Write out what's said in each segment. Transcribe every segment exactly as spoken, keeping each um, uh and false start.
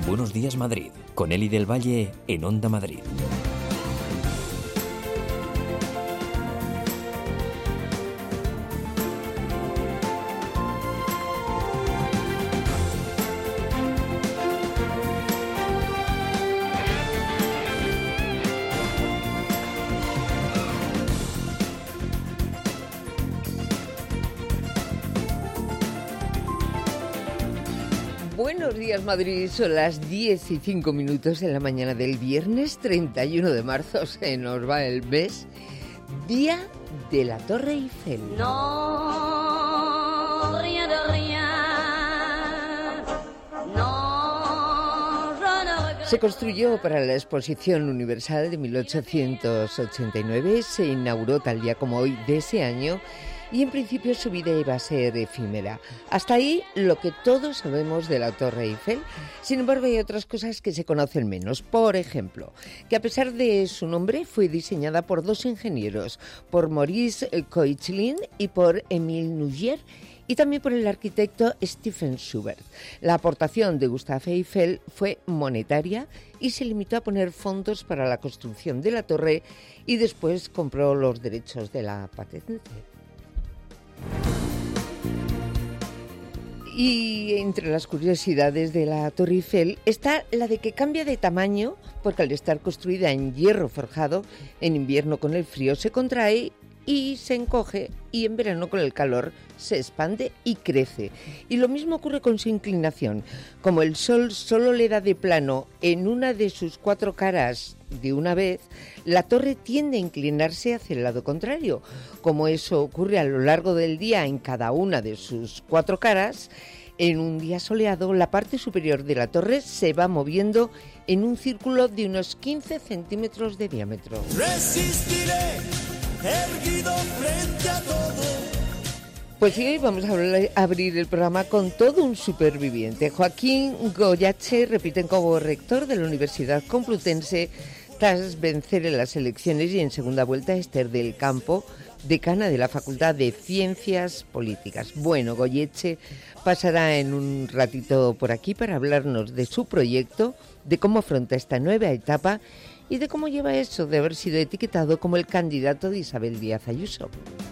Buenos días Madrid, con Eli del Valle en Onda Madrid. Buenos días Madrid, son las diez y cinco minutos de la mañana del viernes treinta y uno de marzo, se nos va el mes, día de la Torre Eiffel. No, rien de rien. No, je ne regrette. Se construyó para la Exposición Universal de mil ochocientos ochenta y nueve, se inauguró tal día como hoy de ese año y en principio su vida iba a ser efímera. Hasta ahí lo que todos sabemos de la Torre Eiffel. Sin embargo, hay otras cosas que se conocen menos. Por ejemplo, que a pesar de su nombre fue diseñada por dos ingenieros, por Maurice Koechlin y por Émile Nouguier, y también por el arquitecto Stephen Schubert. La aportación de Gustave Eiffel fue monetaria y se limitó a poner fondos para la construcción de la torre y después compró los derechos de la patente. Y entre las curiosidades de la Torre Eiffel está la de que cambia de tamaño porque al estar construida en hierro forjado, en invierno con el frío se contrae y se encoge y en verano con el calor se expande y crece. Y lo mismo ocurre con su inclinación. Como el sol solo le da de plano en una de sus cuatro caras de una vez, la torre tiende a inclinarse hacia el lado contrario. Como eso ocurre a lo largo del día en cada una de sus cuatro caras, en un día soleado la parte superior de la torre se va moviendo en un círculo de unos quince centímetros de diámetro. Resistiré, erguido frente a todo. Pues sí, hoy vamos a abrir el programa con todo un superviviente. Joaquín Goyache repite como rector de la Universidad Complutense tras vencer en las elecciones y en segunda vuelta Esther del Campo, decana de la Facultad de Ciencias Políticas. Bueno, Goyeche pasará en un ratito por aquí para hablarnos de su proyecto, de cómo afronta esta nueva etapa y de cómo lleva eso de haber sido etiquetado como el candidato de Isabel Díaz Ayuso.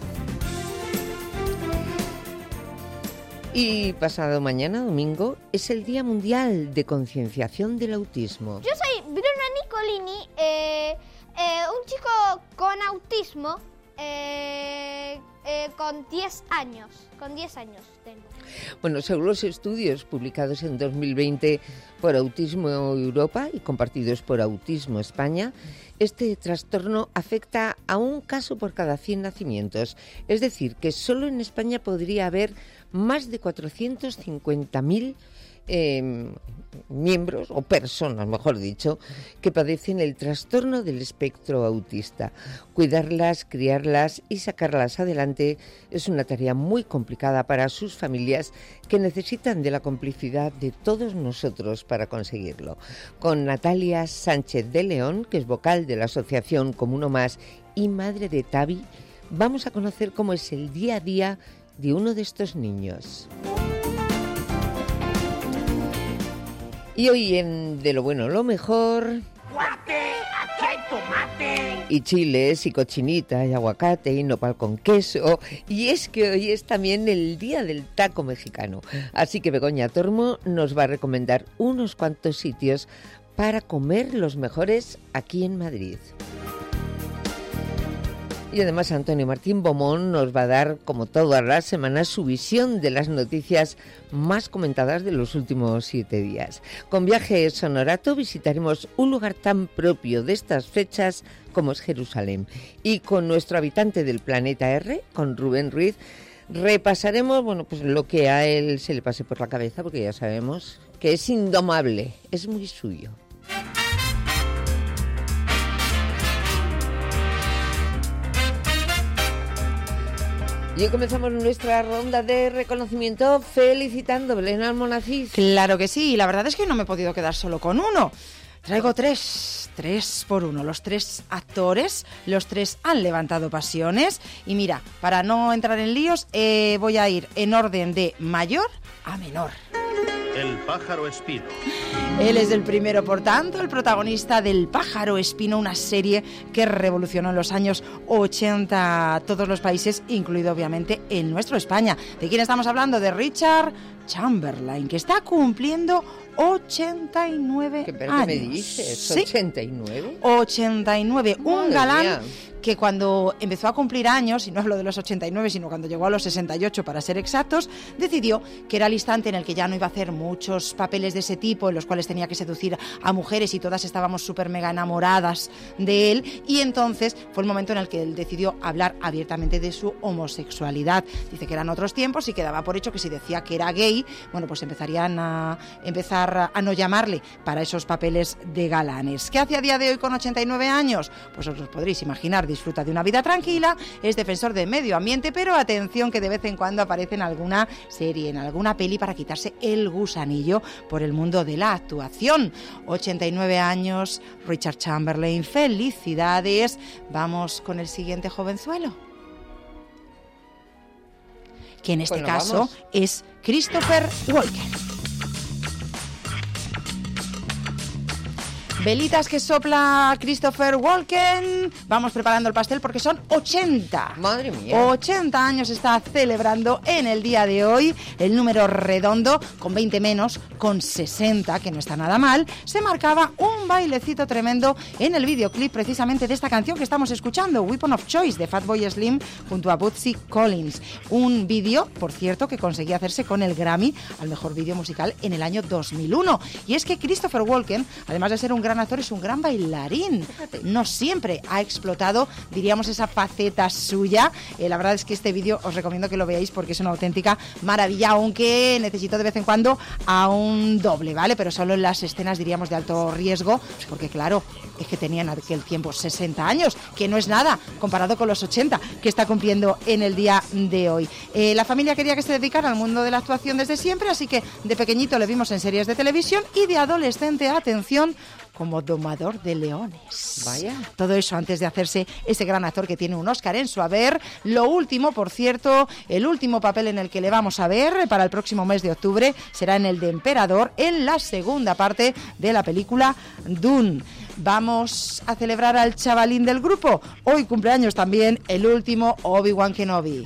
Y pasado mañana, domingo, es el Día Mundial de Concienciación del Autismo. Yo soy Bruno Nicolini, eh, eh, un chico con autismo, eh, eh, con diez años. Con diez años tengo. Bueno, según los estudios publicados en dos mil veinte por Autismo Europa y compartidos por Autismo España, este trastorno afecta a un caso por cada cien nacimientos. Es decir, que solo en España podría haber más de cuatrocientos cincuenta mil eh, miembros, o personas, mejor dicho, que padecen el trastorno del espectro autista. Cuidarlas, criarlas y sacarlas adelante es una tarea muy complicada para sus familias que necesitan de la complicidad de todos nosotros para conseguirlo. Con Natalia Sánchez de León, que es vocal de la asociación Como Uno Más y madre de Tavi, vamos a conocer cómo es el día a día de uno de estos niños. Y hoy en De lo bueno lo mejor... ¡Guate! ¡Aquí hay tomate! Y chiles, y cochinita, y aguacate, y nopal con queso. Y es que hoy es también el día del taco mexicano. Así que Begoña Tormo nos va a recomendar unos cuantos sitios para comer los mejores aquí en Madrid. Y además Antonio Martín Bomón nos va a dar, como todas las semanas, su visión de las noticias más comentadas de los últimos siete días. Con Viaje Sonorato visitaremos un lugar tan propio de estas fechas como es Jerusalén. Y con nuestro habitante del planeta R, con Rubén Ruiz, repasaremos bueno, pues lo que a él se le pase por la cabeza, porque ya sabemos que es indomable, es muy suyo. Y hoy comenzamos nuestra ronda de reconocimiento felicitando a Belén Almonacid. Claro que sí, y la verdad es que no me he podido quedar solo con uno. Traigo tres, tres por uno. Los tres actores, los tres han levantado pasiones. Y mira, para no entrar en líos, eh, voy a ir en orden de mayor a menor. El pájaro espino. Él es el primero, por tanto, el protagonista del Pájaro Espino, una serie que revolucionó en los años ochenta a todos los países, incluido obviamente el nuestro, España. ¿De quién estamos hablando? De Richard Chamberlain, que está cumpliendo ochenta y nueve ¿Qué, pero años. ¿Qué me dices? ¿Sí? ¿ochenta y nueve? ochenta y nueve, un Madre galán mía. que cuando empezó a cumplir años, y no hablo de los ochenta y nueve, sino cuando llegó a los sesenta y ocho para ser exactos, decidió que era el instante en el que ya no iba a hacer muchos papeles de ese tipo, en los cuales tenía que seducir a mujeres y todas estábamos súper mega enamoradas de él, y entonces fue el momento en el que él decidió hablar abiertamente de su homosexualidad. Dice que eran otros tiempos y que daba por hecho que si decía que era gay, bueno, pues empezarían a empezar a no llamarle para esos papeles de galanes. ¿Qué hace a día de hoy con ochenta y nueve años? Pues os podréis imaginar, disfruta de una vida tranquila, es defensor del medio ambiente, pero atención que de vez en cuando aparece en alguna serie, en alguna peli para quitarse el gusanillo por el mundo de la actuación. ochenta y nueve años, Richard Chamberlain, felicidades. Vamos con el siguiente jovenzuelo, que en este Bueno, caso vamos. es Christopher Walken. Velitas que sopla Christopher Walken. Vamos preparando el pastel porque son ochenta. Madre mía. ochenta años está celebrando en el día de hoy. El número redondo, con veinte menos, con sesenta, que no está nada mal, se marcaba un bailecito tremendo en el videoclip precisamente de esta canción que estamos escuchando, Weapon of Choice, de Fatboy Slim junto a Bootsy Collins. Un vídeo, por cierto, que conseguía hacerse con el Grammy al mejor vídeo musical en el año dos mil uno. Y es que Christopher Walken, además de ser un gran actor, es un gran bailarín. No siempre ha explotado, diríamos, esa faceta suya. Eh, la verdad es que este vídeo os recomiendo que lo veáis porque es una auténtica maravilla, aunque necesito de vez en cuando a un doble, ¿vale? Pero solo en las escenas, diríamos, de alto riesgo, porque claro, es que tenía en aquel tiempo sesenta años, que no es nada comparado con los ochenta que está cumpliendo en el día de hoy. Eh, la familia quería que se dedicara al mundo de la actuación desde siempre, así que de pequeñito le vimos en series de televisión y de adolescente, atención, como domador de leones. Vaya. Todo eso antes de hacerse ese gran actor que tiene un Oscar en su haber. Lo último, por cierto, el último papel en el que le vamos a ver para el próximo mes de octubre será en el de Emperador, en la segunda parte de la película Dune. Vamos a celebrar al chavalín del grupo. Hoy cumpleaños también el último Obi-Wan Kenobi.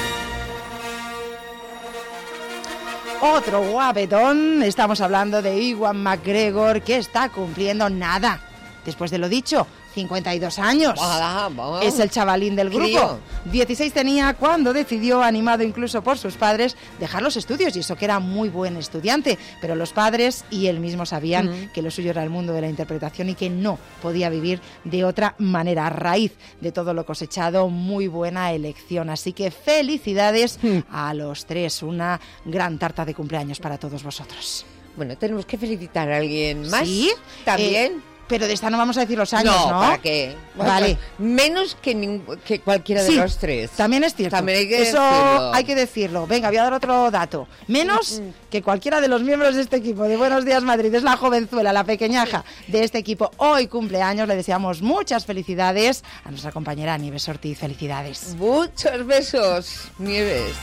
Otro guapetón, estamos hablando de Ewan McGregor, que está cumpliendo nada. Después de lo dicho, cincuenta y dos años. Ah, vamos. Es el chavalín del grupo. Crío. dieciséis tenía cuando decidió, animado incluso por sus padres, dejar los estudios, y eso que era muy buen estudiante. Pero los padres y él mismo sabían Mm. que lo suyo era el mundo de la interpretación y que no podía vivir de otra manera. A raíz de todo lo cosechado, muy buena elección. Así que felicidades Mm. a los tres. Una gran tarta de cumpleaños para todos vosotros. Bueno, tenemos que felicitar a alguien más. ¿Sí? También. Eh, pero de esta no vamos a decir los años, ¿no? ¿para qué? Vale. Menos que, ning- que cualquiera Sí, de los tres. también es cierto. También hay que Eso decirlo. hay que decirlo. Venga, voy a dar otro dato. Menos que cualquiera de los miembros de este equipo de Buenos Días Madrid. Es la jovenzuela, la pequeñaja de este equipo. Hoy cumpleaños, le deseamos muchas felicidades a nuestra compañera Nieves Ortiz. Felicidades. Muchos besos, Nieves.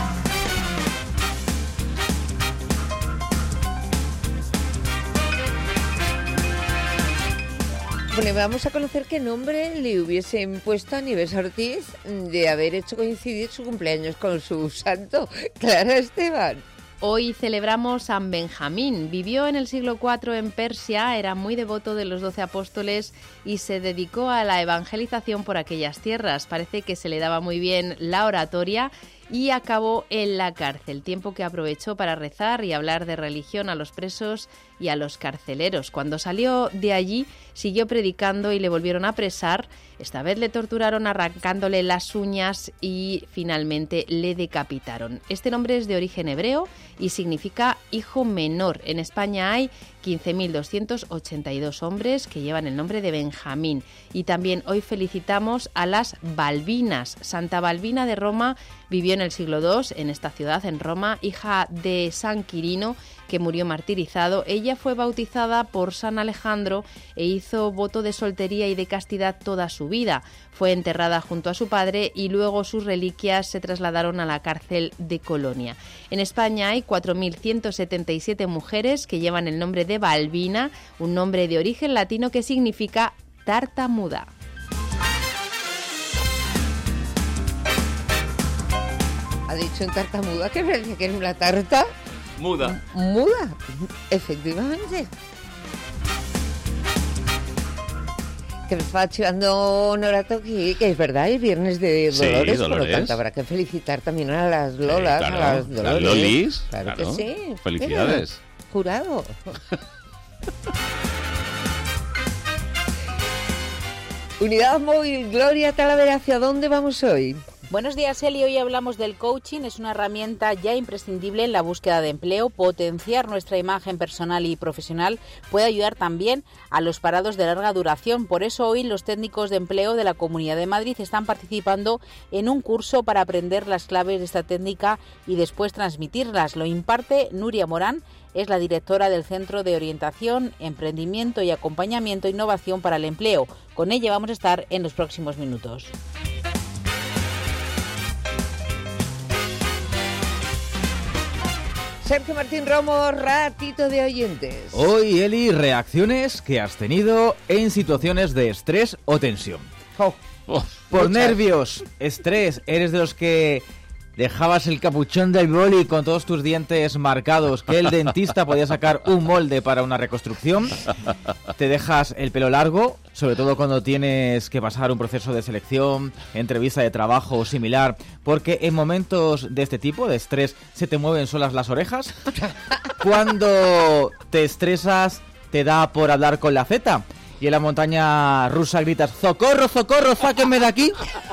Bueno, vamos a conocer qué nombre le hubiesen puesto a Nieves Ortiz de haber hecho coincidir su cumpleaños con su santo, Clara Esteban. Hoy celebramos San Benjamín. Vivió en el siglo cuatro en Persia, era muy devoto de los doce apóstoles y se dedicó a la evangelización por aquellas tierras. Parece que se le daba muy bien la oratoria y acabó en la cárcel, tiempo que aprovechó para rezar y hablar de religión a los presos y a los carceleros. Cuando salió de allí, siguió predicando y le volvieron a apresar. Esta vez le torturaron arrancándole las uñas y finalmente le decapitaron. Este nombre es de origen hebreo y significa hijo menor. En España hay quince mil doscientos ochenta y dos hombres que llevan el nombre de Benjamín. Y también hoy felicitamos a las Balbinas. Santa Balbina de Roma vivió en el siglo dos en esta ciudad, en Roma, hija de San Quirino, que murió martirizado. Ella fue bautizada por San Alejandro e hizo voto de soltería y de castidad toda su vida. Fue enterrada junto a su padre y luego sus reliquias se trasladaron a la cárcel de Colonia. En España hay cuatro mil ciento setenta y siete mujeres que llevan el nombre de Balbina, un nombre de origen latino que significa tartamuda. Ha dicho en tartamuda que parece que es una tarta Muda. muda, efectivamente. Que me fa chivando honorato que, que es verdad, es viernes de Sí, Dolores, por lo Dolores. tanto habrá que felicitar también a las Lolas, Eh, claro, a las Dolores. las Lolis, Claro, claro. que sí. Felicidades. Mira, jurado. Unidad Móvil, Gloria Talavera, ¿hacia dónde vamos hoy? Buenos días, Eli. Hoy hablamos del coaching. Es una herramienta ya imprescindible en la búsqueda de empleo. Potenciar nuestra imagen personal y profesional puede ayudar también a los parados de larga duración. Por eso hoy los técnicos de empleo de la Comunidad de Madrid están participando en un curso para aprender las claves de esta técnica y después transmitirlas. Lo imparte Nuria Morán. Es la directora del Centro de Orientación, Emprendimiento y Acompañamiento e Innovación para el Empleo. Con ella vamos a estar en los próximos minutos. Sergio Martín Romo, ratito de oyentes. Hoy, Eli, reacciones que has tenido en situaciones de estrés o tensión. Oh, Oh, Por muchas. nervios, estrés, eres de los que dejabas el capuchón del boli con todos tus dientes marcados, que el dentista podía sacar un molde para una reconstrucción. Te dejas el pelo largo, sobre todo cuando tienes que pasar un proceso de selección, entrevista de trabajo o similar, porque en momentos de este tipo, de estrés, se te mueven solas las orejas. Cuando te estresas, te da por hablar con la Z. Y en la montaña rusa gritas: ¡socorro, socorro, sáquenme de aquí!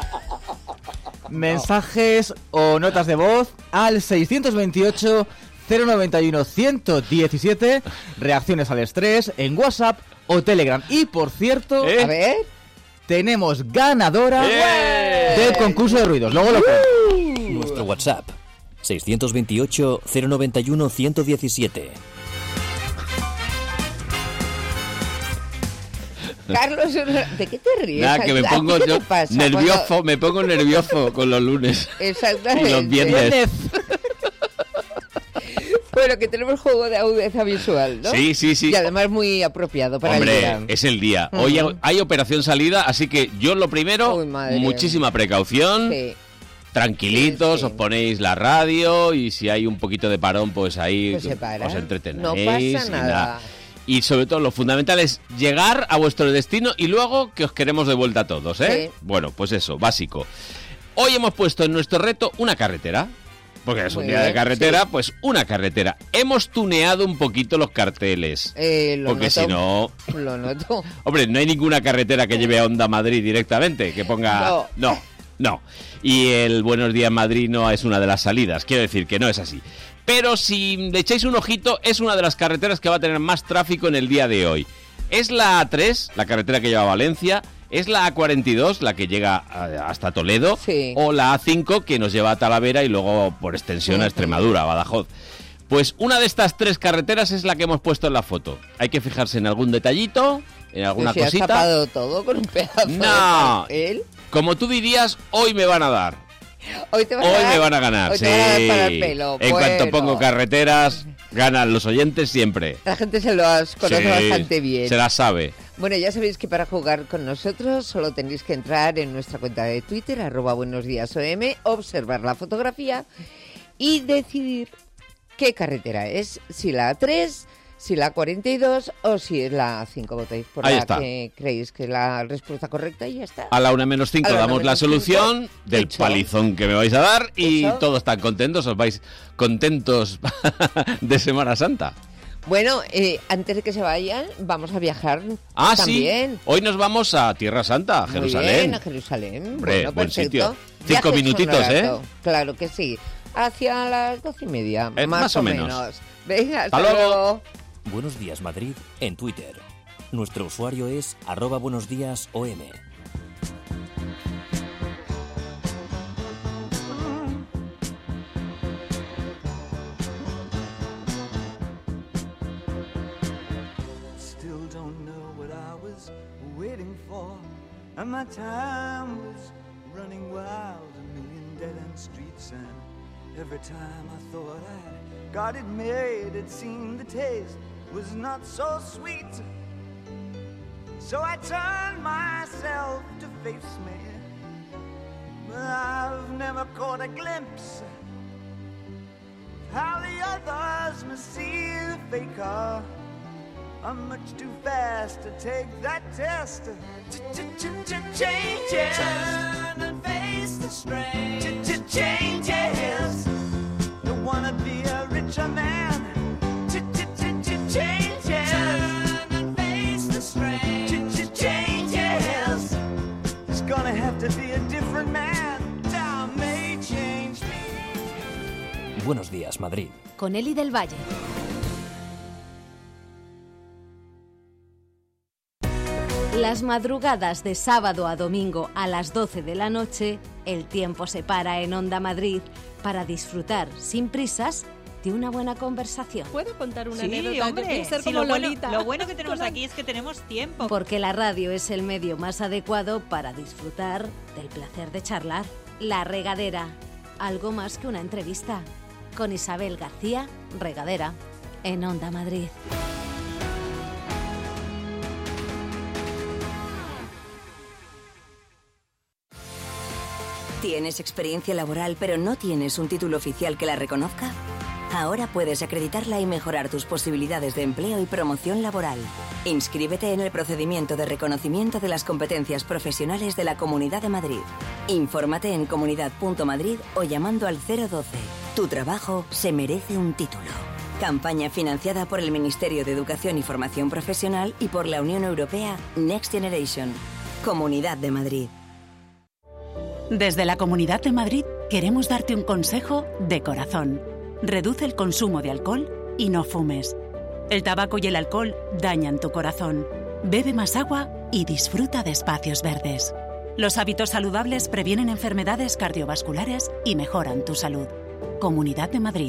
Mensajes o notas de voz al seiscientos veintiocho, cero noventa y uno, ciento diecisiete. Reacciones al estrés en WhatsApp o Telegram. Y por cierto, ¿Eh? A ver. tenemos ganadora ¡Eh! del concurso de ruidos. Luego lo cuento. Nuestro WhatsApp, seiscientos veintiocho, cero noventa y uno, ciento diecisiete. Carlos, ¿de qué te ríes? Nada, que me ¿A ti pongo qué yo te pasa nervioso, cuando- me pongo nervioso con los lunes Exactamente. y los viernes. Bueno, que tenemos juego de agudeza visual, ¿no? Sí, sí, sí. Y además muy apropiado para el Hombre, día. es el día. Hoy Ujú. hay operación salida, así que yo lo primero, Uy, madre. muchísima precaución, Sí. tranquilitos, Sí, sí. os ponéis la radio y si hay un poquito de parón, pues ahí Pues se para. os entretenéis. No pasa y nada. Y sobre todo lo fundamental es llegar a vuestro destino y luego que os queremos de vuelta a todos, ¿eh? Sí. Bueno, pues eso, básico. Hoy hemos puesto en nuestro reto una carretera. Porque es un Muy día de bien, carretera, sí. pues una carretera. Hemos tuneado un poquito los carteles. Eh, lo porque noto. si no, Lo noto. hombre, no hay ninguna carretera que lleve a Onda Madrid directamente, que ponga... No. no, no. Y el Buenos Días Madrid no es una de las salidas, quiero decir que no es así. Pero si le echáis un ojito, es una de las carreteras que va a tener más tráfico en el día de hoy. Es la A tres, la carretera que lleva a Valencia, es la A cuarenta y dos, la que llega a- hasta Toledo, Sí. o la A cinco, que nos lleva a Talavera y luego por extensión a Ujú. Extremadura, a Badajoz. Pues una de estas tres carreteras es la que hemos puesto en la foto. Hay que fijarse en algún detallito, en alguna Pero si has cosita. tapado todo con un pedazo de No. papel. Como tú dirías, hoy me van a dar. Hoy, te van a Hoy dar- me van a ganar. hoy Sí. te van a dar para el pelo. En cuanto Bueno. pongo carreteras, ganan los oyentes siempre. La gente se las conoce Sí, bastante bien. Se las sabe. Bueno, ya sabéis que para jugar con nosotros solo tenéis que entrar en nuestra cuenta de Twitter, arroba buenos días O M, observar la fotografía y decidir qué carretera es, si la A tres, si la A cuarenta y dos o si es la A cinco. Votáis por Ahí la está. que creéis que es la respuesta correcta y ya está. A la una menos cinco A la una damos la menos solución cinco. del Hecho. palizón que me vais a dar y Hecho. todos están contentos, os vais contentos de Semana Santa. Bueno, eh, antes de que se vayan, vamos a viajar Ah, también. sí. Hoy nos vamos a Tierra Santa, a Muy Jerusalén. bien, a Jerusalén. Hombre, bueno, buen perfecto. sitio. Cinco Viajes minutitos, con Honorato. ¿eh? Claro que sí. Hacia las doce y media, Eh, más, más o o menos. menos. Venga, hasta, Hasta luego. luego. Buenos días Madrid en Twitter. Nuestro usuario es arroba buenos días O M. was waiting for, and my time was running wild, a million dead-end streets, and every time I thought I'd got it made, it seemed the taste was not so sweet. So I turned myself to face me, but I've never caught a glimpse how the others must see the faker. I'm much too fast to take that test. Changes. Turn and face the strain. Changes. Don't wanna be a richer man. Changes. Turn and face the strain. Changes. It's gonna have to be a different man. Time may change me. Buenos días, Madrid. Con Eli del Valle. Las madrugadas de sábado a domingo a las doce de la noche, el tiempo se para en Onda Madrid para disfrutar sin prisas de una buena conversación. ¿Puedo contar una sí, anécdota? Hombre, Yo quiero ser sí, como lo, bueno, Lolita. lo bueno que tenemos aquí es que tenemos tiempo. Porque la radio es el medio más adecuado para disfrutar del placer de charlar. La Regadera, algo más que una entrevista. Con Isabel García Regadera, en Onda Madrid. ¿Tienes experiencia laboral pero no tienes un título oficial que la reconozca? Ahora puedes acreditarla y mejorar tus posibilidades de empleo y promoción laboral. Inscríbete en el procedimiento de reconocimiento de las competencias profesionales de la Comunidad de Madrid. Infórmate en comunidad punto madrid o llamando al cero doce. Tu trabajo se merece un título. Campaña financiada por el Ministerio de Educación y Formación Profesional y por la Unión Europea Next Generation. Comunidad de Madrid. Desde la Comunidad de Madrid queremos darte un consejo de corazón. Reduce el consumo de alcohol y no fumes. El tabaco y el alcohol dañan tu corazón. Bebe más agua y disfruta de espacios verdes. Los hábitos saludables previenen enfermedades cardiovasculares y mejoran tu salud. Comunidad de Madrid.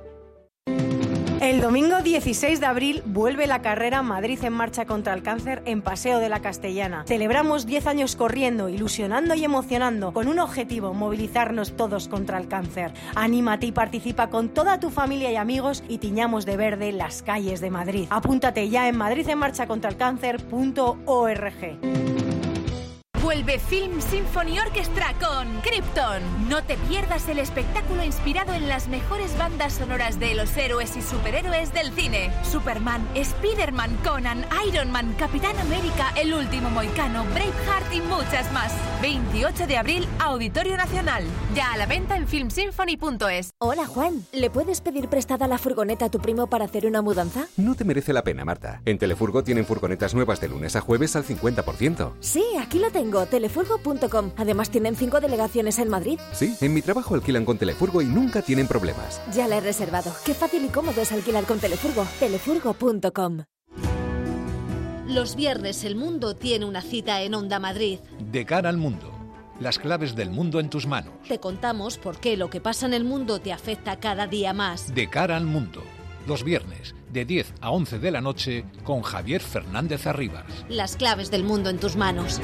El domingo dieciséis de abril vuelve la carrera Madrid en Marcha contra el Cáncer en Paseo de la Castellana. Celebramos diez años corriendo, ilusionando y emocionando, con un objetivo: movilizarnos todos contra el cáncer. Anímate y participa con toda tu familia y amigos y tiñamos de verde las calles de Madrid. Apúntate ya en madrid en marcha contra el cáncer punto org. Vuelve Film Symphony Orchestra con Krypton. No te pierdas el espectáculo inspirado en las mejores bandas sonoras de los héroes y superhéroes del cine. Superman, Spider-Man, Conan, Iron Man, Capitán América, El Último Mohicano, Braveheart y muchas más. veintiocho de abril, Auditorio Nacional. Ya a la venta en film symphony punto es. Hola, Juan. ¿Le puedes pedir prestada la furgoneta a tu primo para hacer una mudanza? No te merece la pena, Marta. En Telefurgo tienen furgonetas nuevas de lunes a jueves al cincuenta por ciento. Sí, aquí lo tengo. Telefurgo punto com. Además tienen cinco delegaciones en Madrid. Sí, en mi trabajo alquilan con Telefurgo y nunca tienen problemas. Ya la he reservado. Qué fácil y cómodo es alquilar con Telefurgo. Telefurgo punto com. Los viernes el mundo tiene una cita en Onda Madrid. De cara al mundo. Las claves del mundo en tus manos. Te contamos por qué lo que pasa en el mundo te afecta cada día más. De cara al mundo. Los viernes, de diez a once de la noche, con Javier Fernández Arribas. Las claves del mundo en tus manos.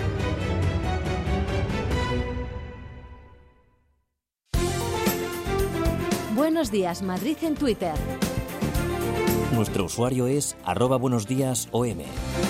Buenos días, Madrid en Twitter. Nuestro usuario es arroba buenos días O M.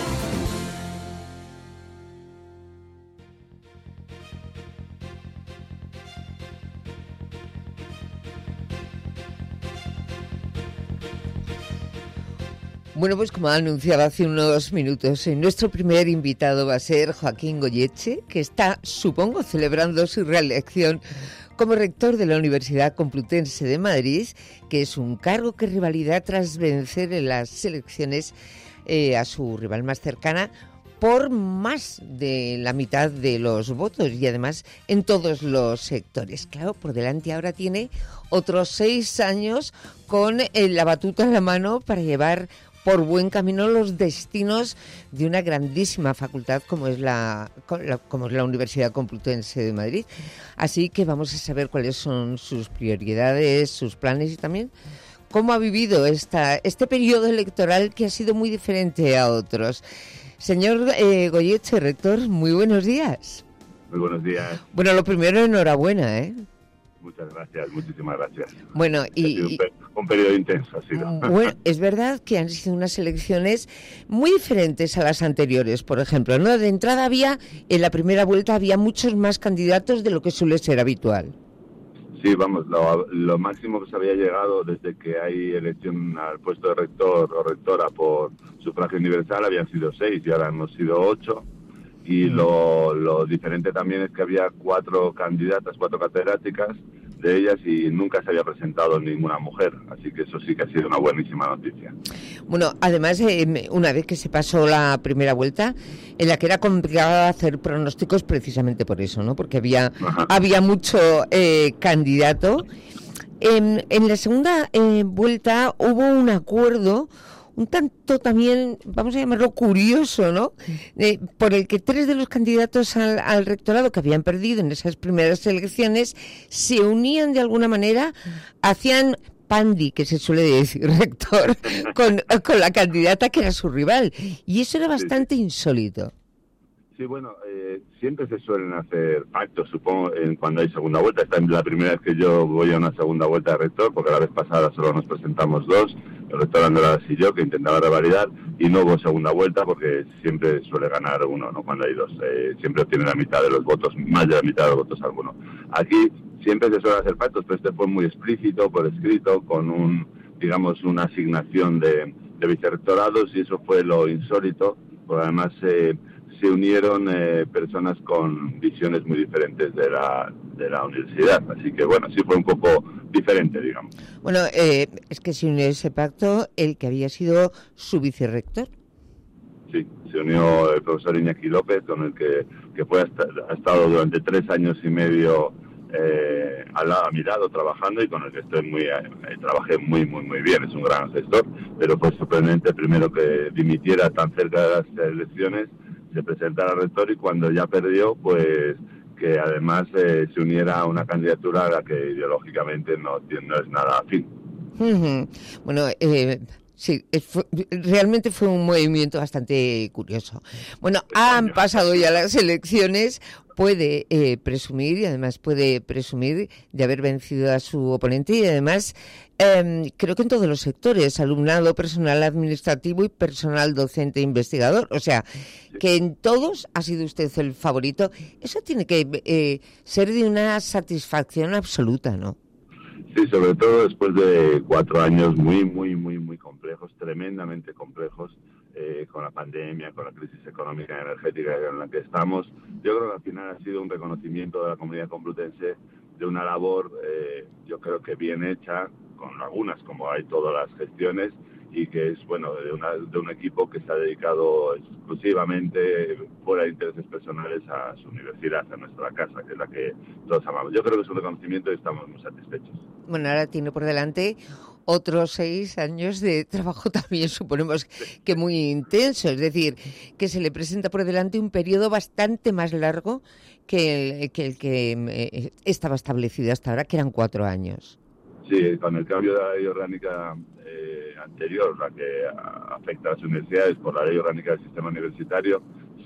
Bueno, pues como anunciaba hace unos minutos, nuestro primer invitado va a ser Joaquín Goyeche, que está, supongo, celebrando su reelección como rector de la Universidad Complutense de Madrid, que es un cargo que rivalida tras vencer en las elecciones eh, a su rival más cercana por más de la mitad de los votos y además en todos los sectores. Claro, por delante ahora tiene otros seis años con eh, la batuta en la mano para llevar por buen camino los destinos de una grandísima facultad como es la, como es la Universidad Complutense de Madrid. Así que vamos a saber cuáles son sus prioridades, sus planes y también cómo ha vivido esta, este periodo electoral que ha sido muy diferente a otros. Señor eh, Goyeche, rector, muy buenos días. Muy buenos días. Bueno, lo primero, enhorabuena, ¿eh? Muchas gracias, muchísimas gracias. Bueno, y... Un, per un periodo intenso ha sido. Bueno, es verdad que han sido unas elecciones muy diferentes a las anteriores, por ejemplo, ¿no? De entrada había, en la primera vuelta había muchos más candidatos de lo que suele ser habitual. Sí, vamos, lo, lo máximo que se había llegado desde que hay elección al puesto de rector o rectora por sufragio universal habían sido seis y ahora hemos sido ocho. Y mm. lo, lo diferente también es que había cuatro candidatas, cuatro catedráticas de ellas y nunca se había presentado ninguna mujer. Así que eso sí que ha sido una buenísima noticia. Bueno, además, eh, una vez que se pasó la primera vuelta, en la que era complicado hacer pronósticos precisamente por eso, ¿no? Porque había, había mucho eh, candidato. En, en la segunda eh, vuelta hubo un acuerdo un tanto también, vamos a llamarlo curioso, ¿no? Eh, por el que tres de los candidatos al, al rectorado que habían perdido en esas primeras elecciones se unían de alguna manera, hacían pandi, que se suele decir, rector, con, con la candidata que era su rival. Y eso era bastante insólito. Sí, bueno, eh, siempre se suelen hacer pactos, supongo, en, cuando hay segunda vuelta. Esta es la primera vez que yo voy a una segunda vuelta de rector, porque la vez pasada solo nos presentamos dos, el rector Andrés y yo, que intentaba revalidar, y no hubo segunda vuelta porque siempre suele ganar uno, ¿no? Cuando hay dos, eh, siempre obtiene la mitad de los votos, más de la mitad de los votos alguno. Aquí siempre se suelen hacer pactos, pero este fue muy explícito, por escrito, con un, digamos, una asignación de, de vicerrectorados, y eso fue lo insólito, porque además eh, se unieron eh, personas con visiones muy diferentes de la, de la universidad. Así que, bueno, sí fue un poco diferente, digamos. Bueno, eh, es que se unió ese pacto el que había sido su vicerrector. Sí, se unió el profesor Iñaki López, con el que, que fue hasta, ha estado durante tres años y medio eh, al lado, a mi lado, trabajando, y con el que estoy muy, eh, trabajé muy, muy, muy bien. Es un gran gestor, pero fue sorprendente primero que dimitiera tan cerca de las elecciones, se presentara al rector, y cuando ya perdió, pues que además eh, se uniera a una candidatura a la que ideológicamente no, no es nada afín. Uh-huh. Bueno, eh, sí, fue, realmente fue un movimiento bastante curioso. Bueno, han pasado ya las elecciones, puede eh, presumir, y además puede presumir de haber vencido a su oponente, y además eh, creo que en todos los sectores, alumnado, personal administrativo y personal docente e investigador, o sea, que en todos ha sido usted el favorito. Eso tiene que eh, ser de una satisfacción absoluta, ¿no? Sí, sobre todo después de cuatro años muy, muy, muy, muy complejos, tremendamente complejos, eh, con la pandemia, con la crisis económica y energética en la que estamos. Yo creo que al final ha sido un reconocimiento de la comunidad complutense de una labor, eh, yo creo que bien hecha, con lagunas como hay todas las gestiones, y que es, bueno, de, una, de un equipo que se ha dedicado exclusivamente, fuera de intereses personales, a su universidad, a nuestra casa, que es la que todos amamos. Yo creo que es un reconocimiento y estamos muy satisfechos. Bueno, ahora tiene por delante otros seis años de trabajo también, suponemos que muy intenso, es decir, que se le presenta por delante un periodo bastante más largo que el que, el que eh, estaba establecido hasta ahora, que eran cuatro años. Sí, con el cambio de la ley orgánica eh, anterior, la que afecta a las universidades por la ley orgánica del sistema universitario,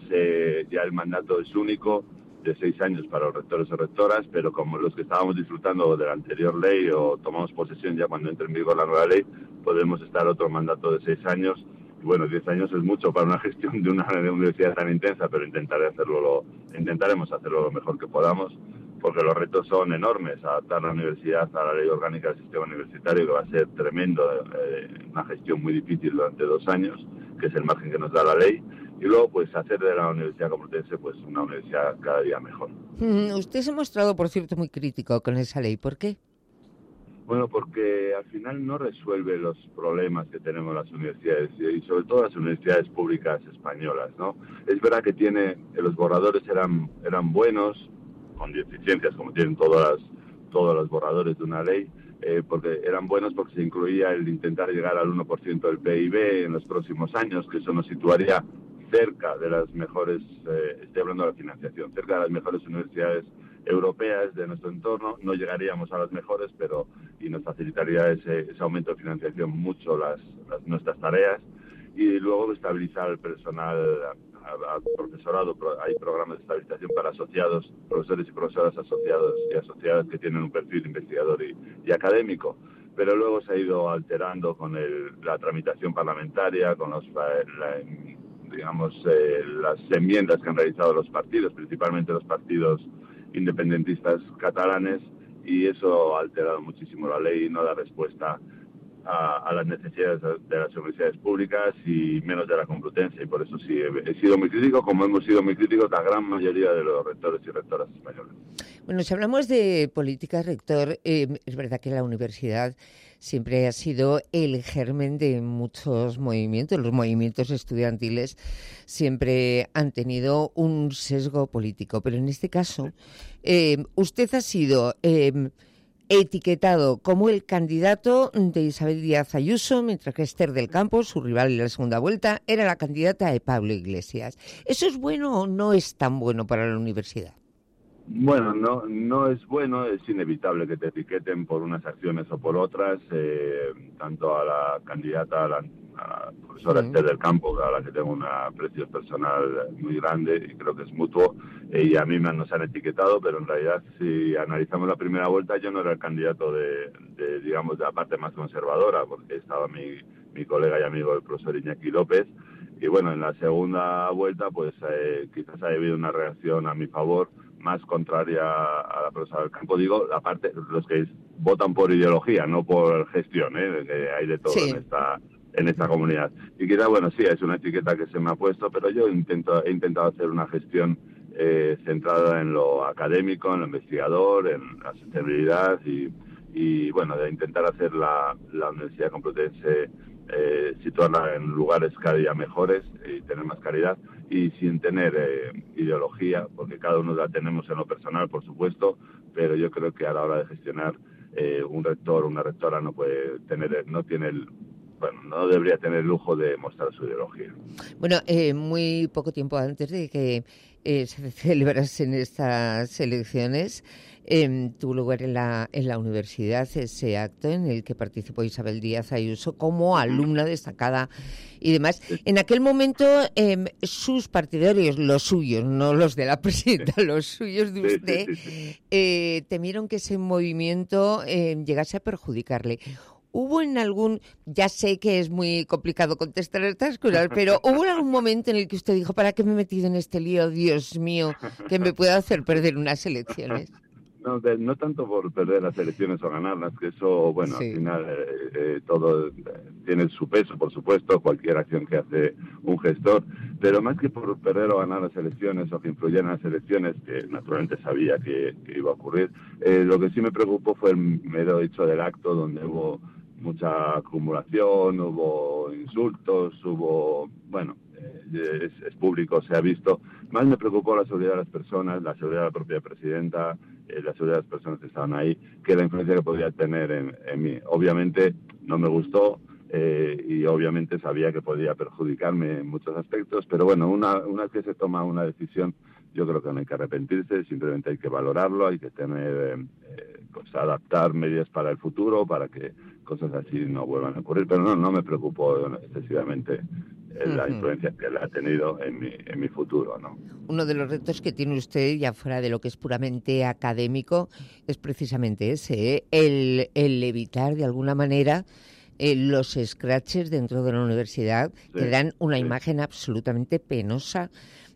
se, ya el mandato es único, de seis años para los rectores o rectoras, pero como los que estábamos disfrutando de la anterior ley o tomamos posesión ya cuando entre en vigor la nueva ley, podemos estar otro mandato de seis años. Y bueno, diez años es mucho para una gestión de una universidad tan intensa, pero intentaré hacerlo lo, intentaremos hacerlo lo mejor que podamos, porque los retos son enormes. Adaptar la universidad a la ley orgánica del sistema universitario, que va a ser tremendo, eh, una gestión muy difícil durante dos años, que es el margen que nos da la ley, y luego pues hacer de la Universidad Complutense pues una universidad cada día mejor. Mm, usted se ha mostrado, por cierto, muy crítico con esa ley. ¿Por qué? Bueno, porque al final no resuelve los problemas que tenemos las universidades, y sobre todo las universidades públicas españolas, ¿no? Es verdad que tiene, los borradores eran eran buenos, con deficiencias como tienen todas las, todos los borradores de una ley, eh, porque eran buenos porque se incluía el intentar llegar al uno por ciento del P I B en los próximos años, que eso nos situaría cerca de las mejores, eh, estoy hablando de la financiación, cerca de las mejores universidades europeas de nuestro entorno. No llegaríamos a las mejores, pero y nos facilitaría ese, ese aumento de financiación mucho las, las nuestras tareas. y luego estabilizar el personal, al profesorado. Hay programas de estabilización para asociados, profesores y profesoras asociados y asociadas que tienen un perfil investigador y, y académico. Pero luego se ha ido alterando con el, la tramitación parlamentaria, con los, la, la, digamos, eh, las enmiendas que han realizado los partidos, principalmente los partidos independentistas catalanes, y eso ha alterado muchísimo la ley y no da respuesta a, a las necesidades de las universidades públicas y menos de la Complutense, y por eso sí he, he sido muy crítico, como hemos sido muy críticos la gran mayoría de los rectores y rectoras españoles. Bueno, si hablamos de política, rector, eh, es verdad que la universidad siempre ha sido el germen de muchos movimientos. Los movimientos estudiantiles siempre han tenido un sesgo político, pero en este caso eh, usted ha sido eh, etiquetado como el candidato de Isabel Díaz Ayuso, mientras que Esther del Campo, su rival en la segunda vuelta, era la candidata de Pablo Iglesias. ¿Eso es bueno o no es tan bueno para la universidad? Bueno, no no es bueno, es inevitable que te etiqueten por unas acciones o por otras, eh, tanto a la candidata, a la, a la profesora sí. Esther del Campo, a la que tengo un aprecio personal muy grande y creo que es mutuo, eh, y a mí me, nos han etiquetado, pero en realidad si analizamos la primera vuelta yo no era el candidato de, de digamos, de la parte más conservadora, porque estaba mi, mi colega y amigo el profesor Iñaki López, y bueno, en la segunda vuelta pues eh, quizás haya habido una reacción a mi favor, más contraria a la profesora del Campo, digo, la parte, los que votan por ideología, no por gestión, ¿eh? Que hay de todo sí. en esta en esta comunidad. Y quizá, bueno, sí, es una etiqueta que se me ha puesto, pero yo intento he intentado hacer una gestión eh, centrada en lo académico, en lo investigador, en la sostenibilidad y, y bueno, de intentar hacer la, la Universidad Complutense, eh, situarla en lugares cada día mejores y tener más calidad, y sin tener eh, ideología, porque cada uno la tenemos en lo personal, por supuesto, pero yo creo que a la hora de gestionar eh, un rector o una rectora no puede tener, no tiene el, bueno, no debería tener el lujo de mostrar su ideología. Bueno, eh, muy poco tiempo antes de que eh, se celebrasen estas elecciones, eh, tuvo lugar en la, en la universidad ese acto en el que participó Isabel Díaz Ayuso como alumna destacada y demás. En aquel momento, eh, sus partidarios, los suyos, no los de la presidenta, los suyos de usted, eh, temieron que ese movimiento eh, llegase a perjudicarle. ¿Hubo en algún, ya sé que es muy complicado contestar estas cosas, pero hubo en algún momento en el que usted dijo, ¿para qué me he metido en este lío, Dios mío, que me pueda hacer perder unas elecciones? No, de, no tanto por perder las elecciones o ganarlas, que eso, bueno, sí. al final eh, eh, todo eh, tiene su peso, por supuesto, cualquier acción que hace un gestor, pero más que por perder o ganar las elecciones o que influyeran las elecciones, que naturalmente sabía que, que iba a ocurrir, eh, lo que sí me preocupó fue el mero hecho del acto donde hubo mucha acumulación, hubo insultos, hubo, bueno, eh, es, es público, se ha visto. Más me preocupó la seguridad de las personas, la seguridad de la propia presidenta, eh, la seguridad de las personas que estaban ahí, que la influencia que podía tener en, en mí. Obviamente no me gustó eh, y obviamente sabía que podía perjudicarme en muchos aspectos, pero bueno, una, una vez que se toma una decisión, yo creo que no hay que arrepentirse, simplemente hay que valorarlo, hay que tener, eh, pues adaptar medidas para el futuro, para que cosas así no vuelvan a ocurrir, pero no, no me preocupó excesivamente eh, la influencia que él ha tenido en mi, en mi futuro, ¿no? Uno de los retos que tiene usted, ya fuera de lo que es puramente académico, es precisamente ese, ¿eh? el, el evitar de alguna manera eh, los scratches dentro de la universidad sí, que dan una sí. imagen absolutamente penosa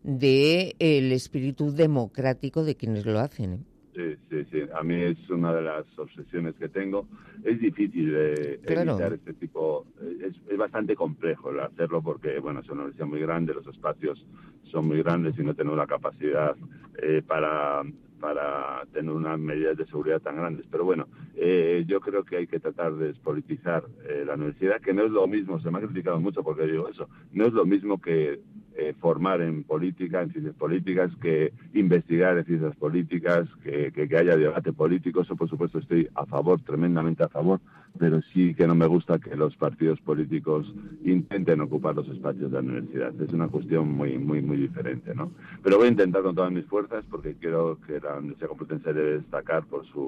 de el espíritu democrático de quienes lo hacen, ¿eh? Sí, sí, sí. A mí es una de las obsesiones que tengo. Es difícil de claro. evitar este tipo. Es, es bastante complejo el hacerlo porque, bueno, es una universidad muy grande, los espacios son muy grandes y no tenemos la capacidad eh, para para tener unas medidas de seguridad tan grandes. Pero bueno, eh, yo creo que hay que tratar de despolitizar eh, la universidad, que no es lo mismo, se me ha criticado mucho porque digo eso, no es lo mismo que eh, formar en política, en ciencias políticas, que investigar en ciencias políticas, que, que, que haya debate político. Eso, por supuesto, estoy a favor, tremendamente a favor, pero sí que no me gusta que los partidos políticos intenten ocupar los espacios de la universidad. Es una cuestión muy, muy, muy diferente, ¿no? Pero voy a intentar con todas mis fuerzas porque creo que la Universidad Complutense debe destacar por su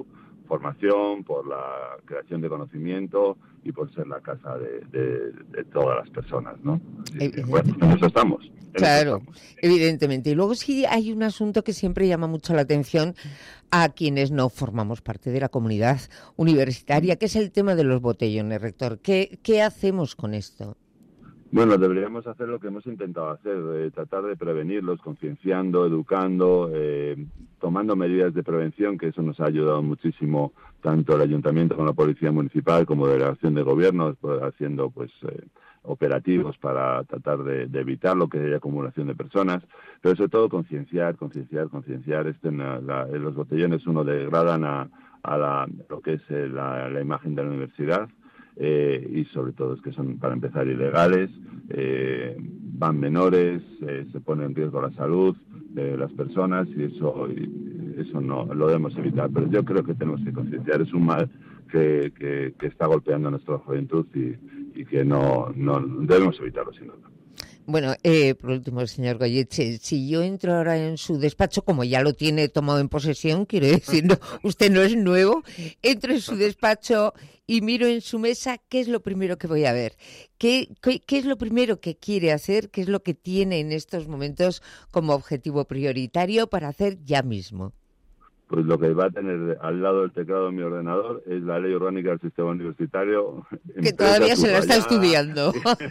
formación, por la creación de conocimiento y por ser la casa de, de, de todas las personas, ¿no? Así que, bueno, en eso estamos. En Claro, eso estamos. evidentemente. Y luego sí hay un asunto que siempre llama mucho la atención a quienes no formamos parte de la comunidad universitaria, que es el tema de los botellones, rector. ¿Qué, qué hacemos con esto? Bueno, deberíamos hacer lo que hemos intentado hacer, eh, tratar de prevenirlos, concienciando, educando, eh, tomando medidas de prevención, que eso nos ha ayudado muchísimo, tanto el Ayuntamiento como la Policía Municipal, como Delegación de Gobierno, pues, haciendo pues eh, operativos para tratar de, de evitar lo que haya acumulación de personas, pero sobre todo concienciar, concienciar, concienciar. Este, la, la, los botellones, uno, degradan a, a la, lo que es eh, la, la imagen de la universidad. Eh, y sobre todo es que son, para empezar, ilegales, eh, van menores, eh, se pone en riesgo la salud de las personas y eso y eso no lo debemos evitar. Pero yo creo que tenemos que concienciar, es un mal que, que, que está golpeando a nuestra juventud y, y que no, no debemos evitarlo sin duda. Bueno, eh, por último, señor Goyeche, si yo entro ahora en su despacho, como ya lo tiene tomado en posesión, quiero decir, no, usted no es nuevo, entro en su despacho y miro en su mesa, ¿qué es lo primero que voy a ver? ¿Qué, qué, qué es lo primero que quiere hacer? ¿Qué es lo que tiene en estos momentos como objetivo prioritario para hacer ya mismo? Pues lo que va a tener al lado del teclado de mi ordenador es la Ley Orgánica del Sistema Universitario. Que todavía se la está estudiando.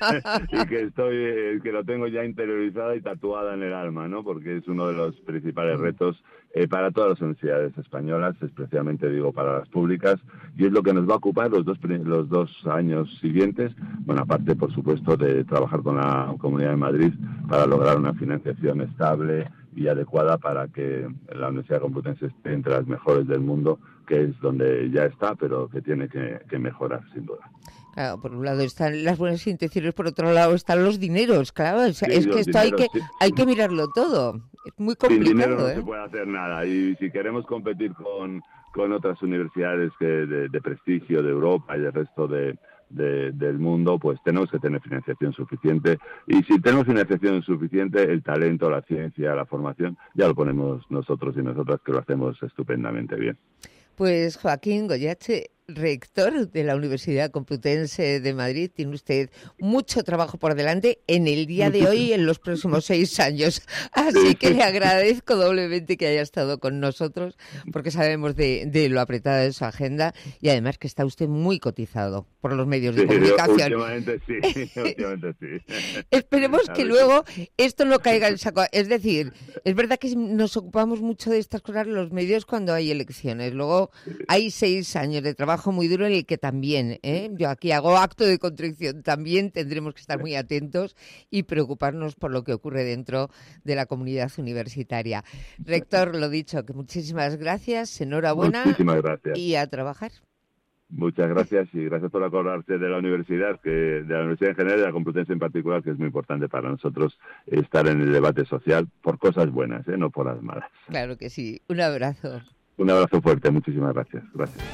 Y que estoy, que lo tengo ya interiorizada y tatuada en el alma, ¿no? Porque es uno de los principales retos eh, para todas las universidades españolas, especialmente digo para las públicas, y es lo que nos va a ocupar los dos los dos años siguientes. Bueno, aparte, por supuesto, de trabajar con la Comunidad de Madrid para lograr una financiación estable y adecuada para que la Universidad Complutense esté entre las mejores del mundo, que es donde ya está, pero que tiene que, que mejorar, sin duda. Claro, por un lado están las buenas intenciones, por otro lado están los dineros, claro, o sea, Sí, es que los esto hay dineros, que sí. hay que mirarlo todo, es muy Sin complicado, dinero no ¿eh? se puede hacer nada, y si queremos competir con, con otras universidades que de, de prestigio de Europa y del resto de, de, del mundo, pues tenemos que tener financiación suficiente, y si tenemos financiación suficiente, el talento, la ciencia, la formación, ya lo ponemos nosotros y nosotras, que lo hacemos estupendamente bien. Pues Joaquín Goyeche, rector de la Universidad Complutense de Madrid, tiene usted mucho trabajo por delante en el día de hoy y en los próximos seis años. Así que le agradezco doblemente que haya estado con nosotros, porque sabemos de, de lo apretada de su agenda y además que está usted muy cotizado por los medios de Sí, comunicación. últimamente sí, últimamente sí. Esperemos A que ver. luego esto no caiga en saco. Es decir, es verdad que nos ocupamos mucho de estas cosas los medios cuando hay elecciones. Luego hay seis años de trabajo muy duro en el que también, ¿eh? yo aquí hago acto de contrición, también tendremos que estar muy atentos y preocuparnos por lo que ocurre dentro de la comunidad universitaria. Rector, lo dicho, que muchísimas gracias, enhorabuena. Muchísimas gracias. Y a trabajar. Muchas gracias y gracias por acordarse de la universidad, que de la universidad en general y de la Complutense en particular, que es muy importante para nosotros estar en el debate social por cosas buenas, ¿eh? No por las malas. Claro que sí. Un abrazo. Un abrazo fuerte, muchísimas gracias. Gracias.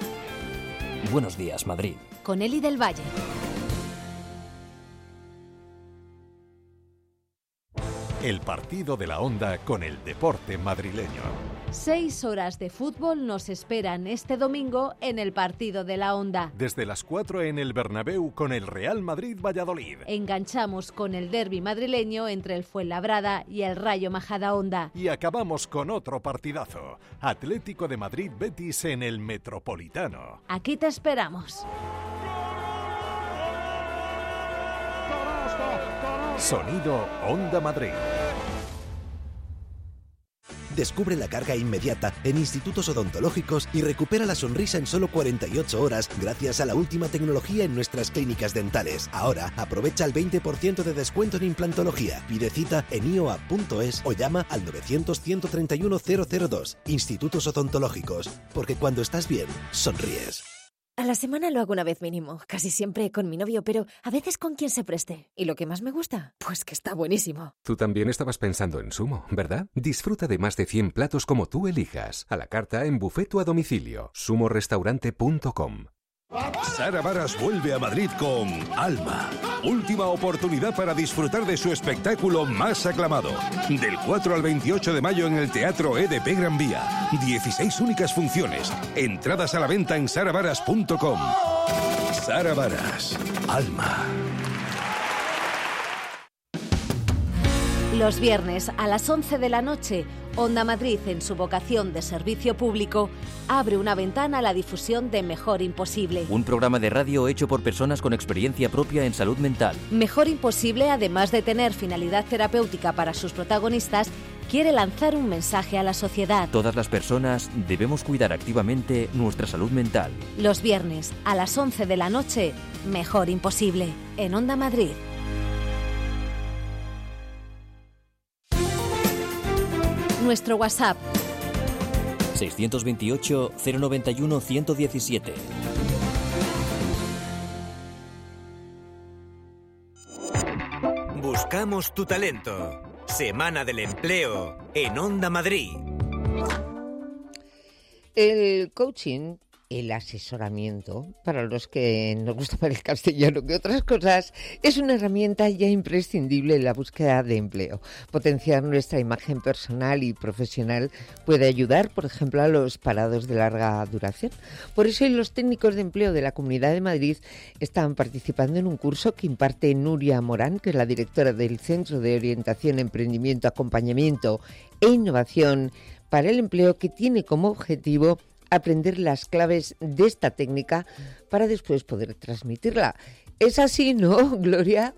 Buenos días, Madrid. Con Eli del Valle. El partido de la Onda con el deporte madrileño. Seis horas de fútbol nos esperan este domingo en el partido de la Onda. Desde las cuatro en el Bernabéu con el Real Madrid-Valladolid. Enganchamos con el derbi madrileño entre el Fuenlabrada y el Rayo Majadahonda. Y acabamos con otro partidazo. Atlético de Madrid-Betis en el Metropolitano. Aquí te esperamos. Sonido Onda Madrid. Descubre la carga inmediata en institutos odontológicos y recupera la sonrisa en solo cuarenta y ocho horas gracias a la última tecnología en nuestras clínicas dentales. Ahora aprovecha el veinte por ciento de descuento en implantología. Pide cita en i o a punto es o llama al novecientos, ciento treinta y uno, cero cero dos. Institutos odontológicos, porque cuando estás bien, sonríes. A la semana lo hago una vez mínimo, casi siempre con mi novio, pero a veces con quien se preste. ¿Y lo que más me gusta? Pues que está buenísimo. Tú también estabas pensando en Sumo, ¿verdad? Disfruta de más de cien platos como tú elijas, a la carta en buffet o a domicilio. sumo restaurante punto com. Sara Varas vuelve a Madrid con Alma. Última oportunidad para disfrutar de su espectáculo más aclamado. Del cuatro al veintiocho de mayo en el Teatro E D P Gran Vía. dieciséis únicas funciones. Entradas a la venta en sara varas punto com. Sara Varas, Alma. Los viernes a las once de la noche, Onda Madrid, en su vocación de servicio público, abre una ventana a la difusión de Mejor Imposible. Un programa de radio hecho por personas con experiencia propia en salud mental. Mejor Imposible, además de tener finalidad terapéutica para sus protagonistas, quiere lanzar un mensaje a la sociedad. Todas las personas debemos cuidar activamente nuestra salud mental. Los viernes a las once de la noche, Mejor Imposible, en Onda Madrid. Nuestro WhatsApp seiscientos veintiocho, cero noventa y uno, ciento diecisiete. Buscamos tu talento. Semana del Empleo en Onda Madrid. El coaching, el asesoramiento, para los que nos gusta más el castellano que otras cosas, es una herramienta ya imprescindible en la búsqueda de empleo. Potenciar nuestra imagen personal y profesional puede ayudar, por ejemplo, a los parados de larga duración. Por eso los técnicos de empleo de la Comunidad de Madrid están participando en un curso que imparte Nuria Morán, que es la directora del Centro de Orientación, Emprendimiento, Acompañamiento e Innovación para el Empleo, que tiene como objetivo aprender las claves de esta técnica para después poder transmitirla. ¿Es así, no, Gloria?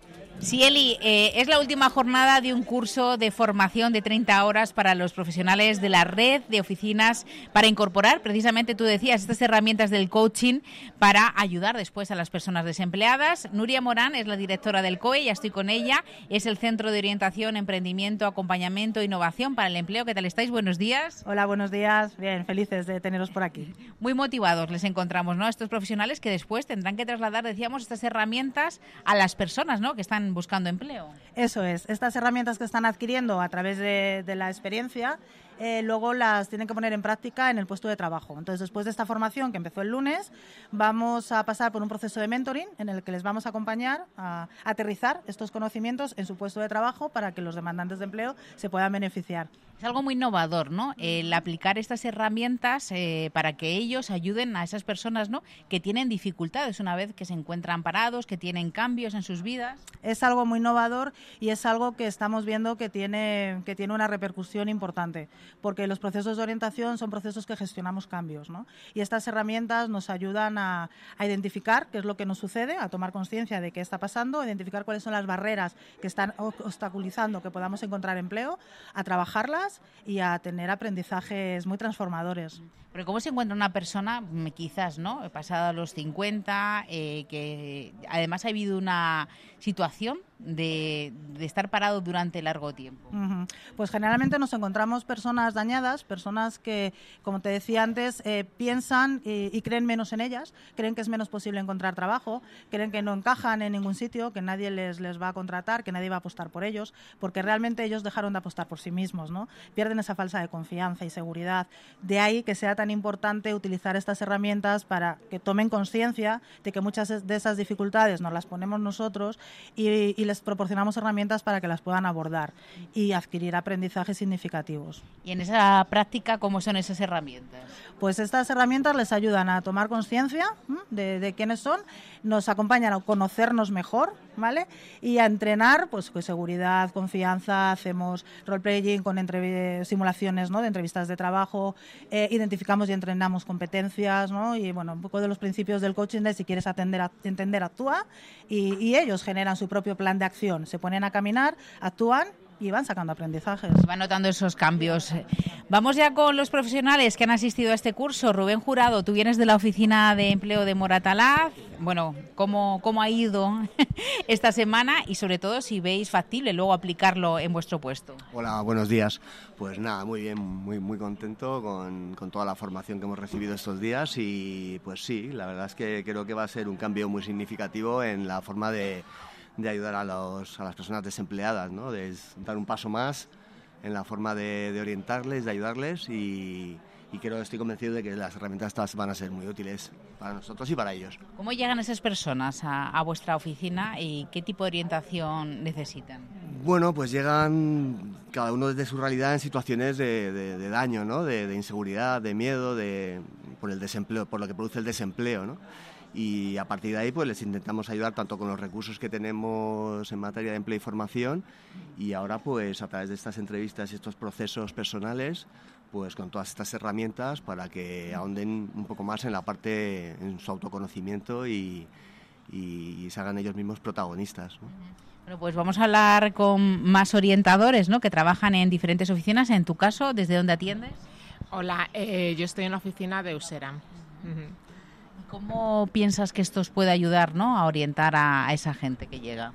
Sí, Eli, eh, es la última jornada de un curso de formación de treinta horas para los profesionales de la red de oficinas para incorporar, precisamente tú decías, estas herramientas del coaching para ayudar después a las personas desempleadas. Nuria Morán es la directora del C O E, ya estoy con ella, es el Centro de Orientación, Emprendimiento, Acompañamiento e Innovación para el Empleo. ¿Qué tal estáis? Buenos días. Hola, buenos días. Bien, felices de teneros por aquí. Muy motivados les encontramos, ¿no? Estos profesionales que después tendrán que trasladar, decíamos, estas herramientas a las personas, ¿no?, que están buscando empleo. Eso es, estas herramientas que están adquiriendo a través de, de la experiencia, eh, luego las tienen que poner en práctica en el puesto de trabajo. Entonces, después de esta formación que empezó el lunes, vamos a pasar por un proceso de mentoring en el que les vamos a acompañar a aterrizar estos conocimientos en su puesto de trabajo para que los demandantes de empleo se puedan beneficiar. Es algo muy innovador, ¿no? El aplicar estas herramientas eh, para que ellos ayuden a esas personas, ¿no?, que tienen dificultades una vez que se encuentran parados, que tienen cambios en sus vidas. Es algo muy innovador y es algo que estamos viendo que tiene, que tiene una repercusión importante, porque los procesos de orientación son procesos que gestionamos cambios, ¿no? Y estas herramientas nos ayudan a, a identificar qué es lo que nos sucede, a tomar conciencia de qué está pasando, a identificar cuáles son las barreras que están obstaculizando que podamos encontrar empleo, a trabajarlas y a tener aprendizajes muy transformadores. Pero ¿cómo se encuentra una persona, quizás, ¿no?, pasada los cincuenta, eh, que además ha habido una situación de, de estar parado durante largo tiempo? Uh-huh. Pues generalmente nos encontramos personas dañadas, personas que, como te decía antes, eh, piensan y, y creen menos en ellas, creen que es menos posible encontrar trabajo, creen que no encajan en ningún sitio, que nadie les, les va a contratar, que nadie va a apostar por ellos, porque realmente ellos dejaron de apostar por sí mismos, ¿no? Pierden esa falsa de confianza y seguridad. De ahí que sea tan importante utilizar estas herramientas para que tomen conciencia de que muchas de esas dificultades nos las ponemos nosotros y, y les proporcionamos herramientas para que las puedan abordar y adquirir aprendizajes significativos. ¿Y en esa práctica cómo son esas herramientas? Pues estas herramientas les ayudan a tomar conciencia de, de quiénes son, nos acompañan a conocernos mejor, ¿vale? Y a entrenar, pues con seguridad, confianza, hacemos role-playing con entrev- simulaciones, ¿no?, de entrevistas de trabajo, eh, identificamos y entrenamos competencias, ¿no? Y bueno, un poco de los principios del coaching de si quieres atender, a, entender, actúa, y, y ellos generan su propio plan de acción, se ponen a caminar, actúan y van sacando aprendizajes. Van notando esos cambios. Vamos ya con los profesionales que han asistido a este curso. Rubén Jurado, tú vienes de la Oficina de Empleo de Moratalaz. Bueno, ¿cómo, cómo ha ido esta semana? Y sobre todo, si veis factible luego aplicarlo en vuestro puesto. Hola, buenos días. Pues nada, muy bien, muy, muy contento con, con toda la formación que hemos recibido estos días y pues sí, la verdad es que creo que va a ser un cambio muy significativo en la forma de de ayudar a, los, a las personas desempleadas, ¿no?, de dar un paso más en la forma de, de orientarles, de ayudarles y, y creo, estoy convencido de que las herramientas estas van a ser muy útiles para nosotros y para ellos. ¿Cómo llegan esas personas a, a vuestra oficina y qué tipo de orientación necesitan? Bueno, pues llegan cada uno desde su realidad en situaciones de, de, de daño, ¿no? De, de inseguridad, de miedo, de, por el desempleo, por lo que produce el desempleo, ¿no? Y a partir de ahí pues les intentamos ayudar tanto con los recursos que tenemos en materia de empleo y formación, y ahora pues a través de estas entrevistas y estos procesos personales, pues con todas estas herramientas para que ahonden un poco más en la parte, en su autoconocimiento y, y, y se hagan ellos mismos protagonistas, ¿no? Bueno, pues vamos a hablar con más orientadores, ¿no?, que trabajan en diferentes oficinas. En tu caso, ¿desde dónde atiendes? Hola, eh, yo estoy en la oficina de Usera. Uh-huh. ¿Cómo piensas que esto os puede ayudar, ¿no?, a orientar a, a esa gente que llega?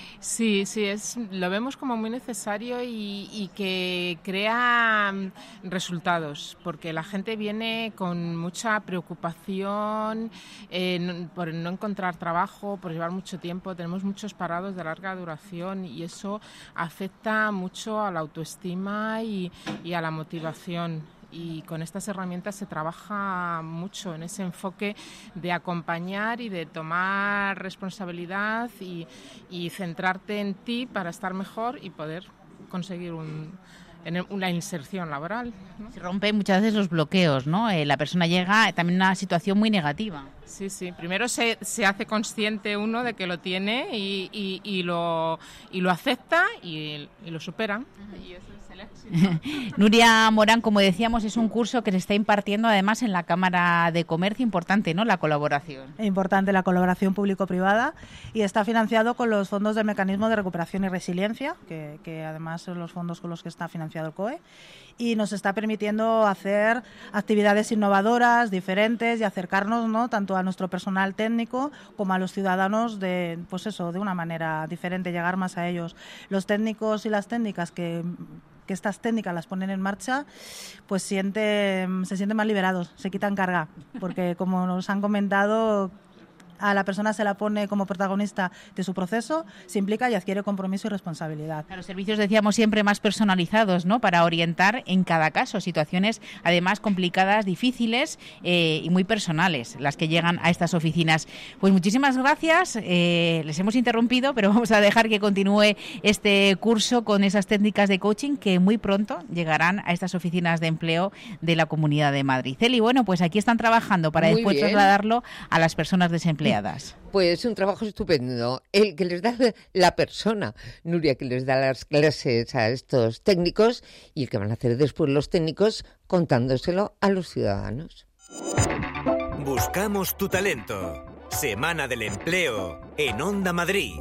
Sí, sí, es, lo vemos como muy necesario y, y que crea resultados, porque la gente viene con mucha preocupación eh, por no encontrar trabajo, por llevar mucho tiempo. Tenemos muchos parados de larga duración y eso afecta mucho a la autoestima y, y a la motivación. Y con estas herramientas se trabaja mucho en ese enfoque de acompañar y de tomar responsabilidad y, y centrarte en ti para estar mejor y poder conseguir un, una inserción laboral, ¿no? Se rompen muchas veces los bloqueos, ¿no? Eh, la persona llega también en una situación muy negativa. Sí, sí. Primero se, se hace consciente uno de que lo tiene y, y, y, lo, y lo acepta y, y lo supera. Uh-huh. Y eso es el éxito. Nuria Morán, como decíamos, es un curso que se está impartiendo además en la Cámara de Comercio. Importante, ¿no?, la colaboración. Importante la colaboración público-privada, y está financiado con los fondos del Mecanismo de Recuperación y Resiliencia, que, que además son los fondos con los que está financiado el C O E, y nos está permitiendo hacer actividades innovadoras, diferentes, y acercarnos, ¿no?, tanto a nuestro personal técnico como a los ciudadanos de, pues eso, de una manera diferente, llegar más a ellos. Los técnicos y las técnicas que que estas técnicas las ponen en marcha, pues sienten, se sienten más liberados, se quitan carga, porque como nos han comentado, a la persona se la pone como protagonista de su proceso, se implica y adquiere compromiso y responsabilidad. Los servicios, decíamos, siempre más personalizados, ¿no?, para orientar en cada caso, situaciones además complicadas, difíciles eh, y muy personales, las que llegan a estas oficinas. Pues muchísimas gracias, eh, les hemos interrumpido, pero vamos a dejar que continúe este curso con esas técnicas de coaching que muy pronto llegarán a estas oficinas de empleo de la Comunidad de Madrid. Celi, bueno, pues aquí están trabajando para Muy después bien. trasladarlo a las personas desempleadas. Pues un trabajo estupendo, el que les da la persona, Nuria, que les da las clases a estos técnicos, y el que van a hacer después los técnicos contándoselo a los ciudadanos. Buscamos tu talento. Semana del Empleo en Onda Madrid.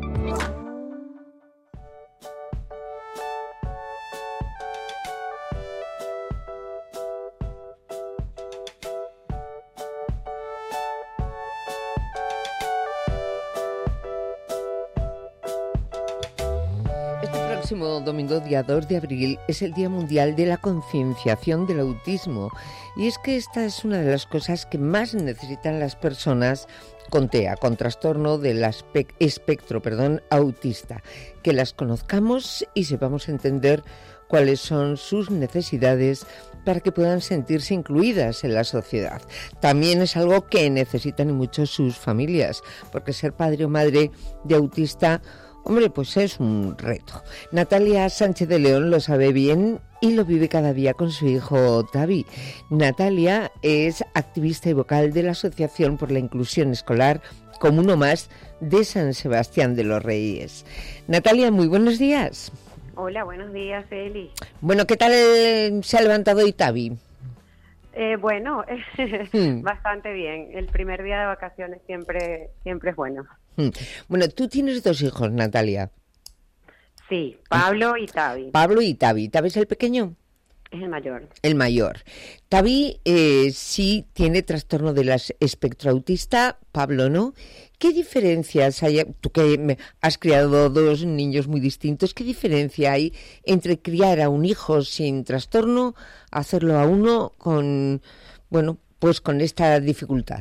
El próximo domingo, día dos de abril, es el Día Mundial de la Concienciación del Autismo. Y es que esta es una de las cosas que más necesitan las personas con T E A, con trastorno del aspe- espectro perdón, autista. Que las conozcamos y sepamos entender cuáles son sus necesidades para que puedan sentirse incluidas en la sociedad. También es algo que necesitan y mucho sus familias, porque ser padre o madre de autista, hombre, pues es un reto. Natalia Sánchez de León lo sabe bien y lo vive cada día con su hijo Tavi. Natalia es activista y vocal de la Asociación por la Inclusión Escolar como uno más de San Sebastián de los Reyes. Natalia, muy buenos días. Hola, buenos días, Eli. Bueno, ¿qué tal se ha levantado hoy Tavi? Eh, bueno, Hmm. bastante bien. El primer día de vacaciones siempre, siempre es bueno. Hmm. Bueno, tú tienes dos hijos, Natalia. Sí, Pablo y Tavi. Pablo y Tavi. ¿Tavi es el pequeño? Es el mayor. El mayor. Tavi eh, sí tiene trastorno del as- espectro autista, Pablo no. ¿Qué diferencias hay? Tú que me has criado dos niños muy distintos, ¿qué diferencia hay entre criar a un hijo sin trastorno, hacerlo a uno con, bueno, pues con esta dificultad?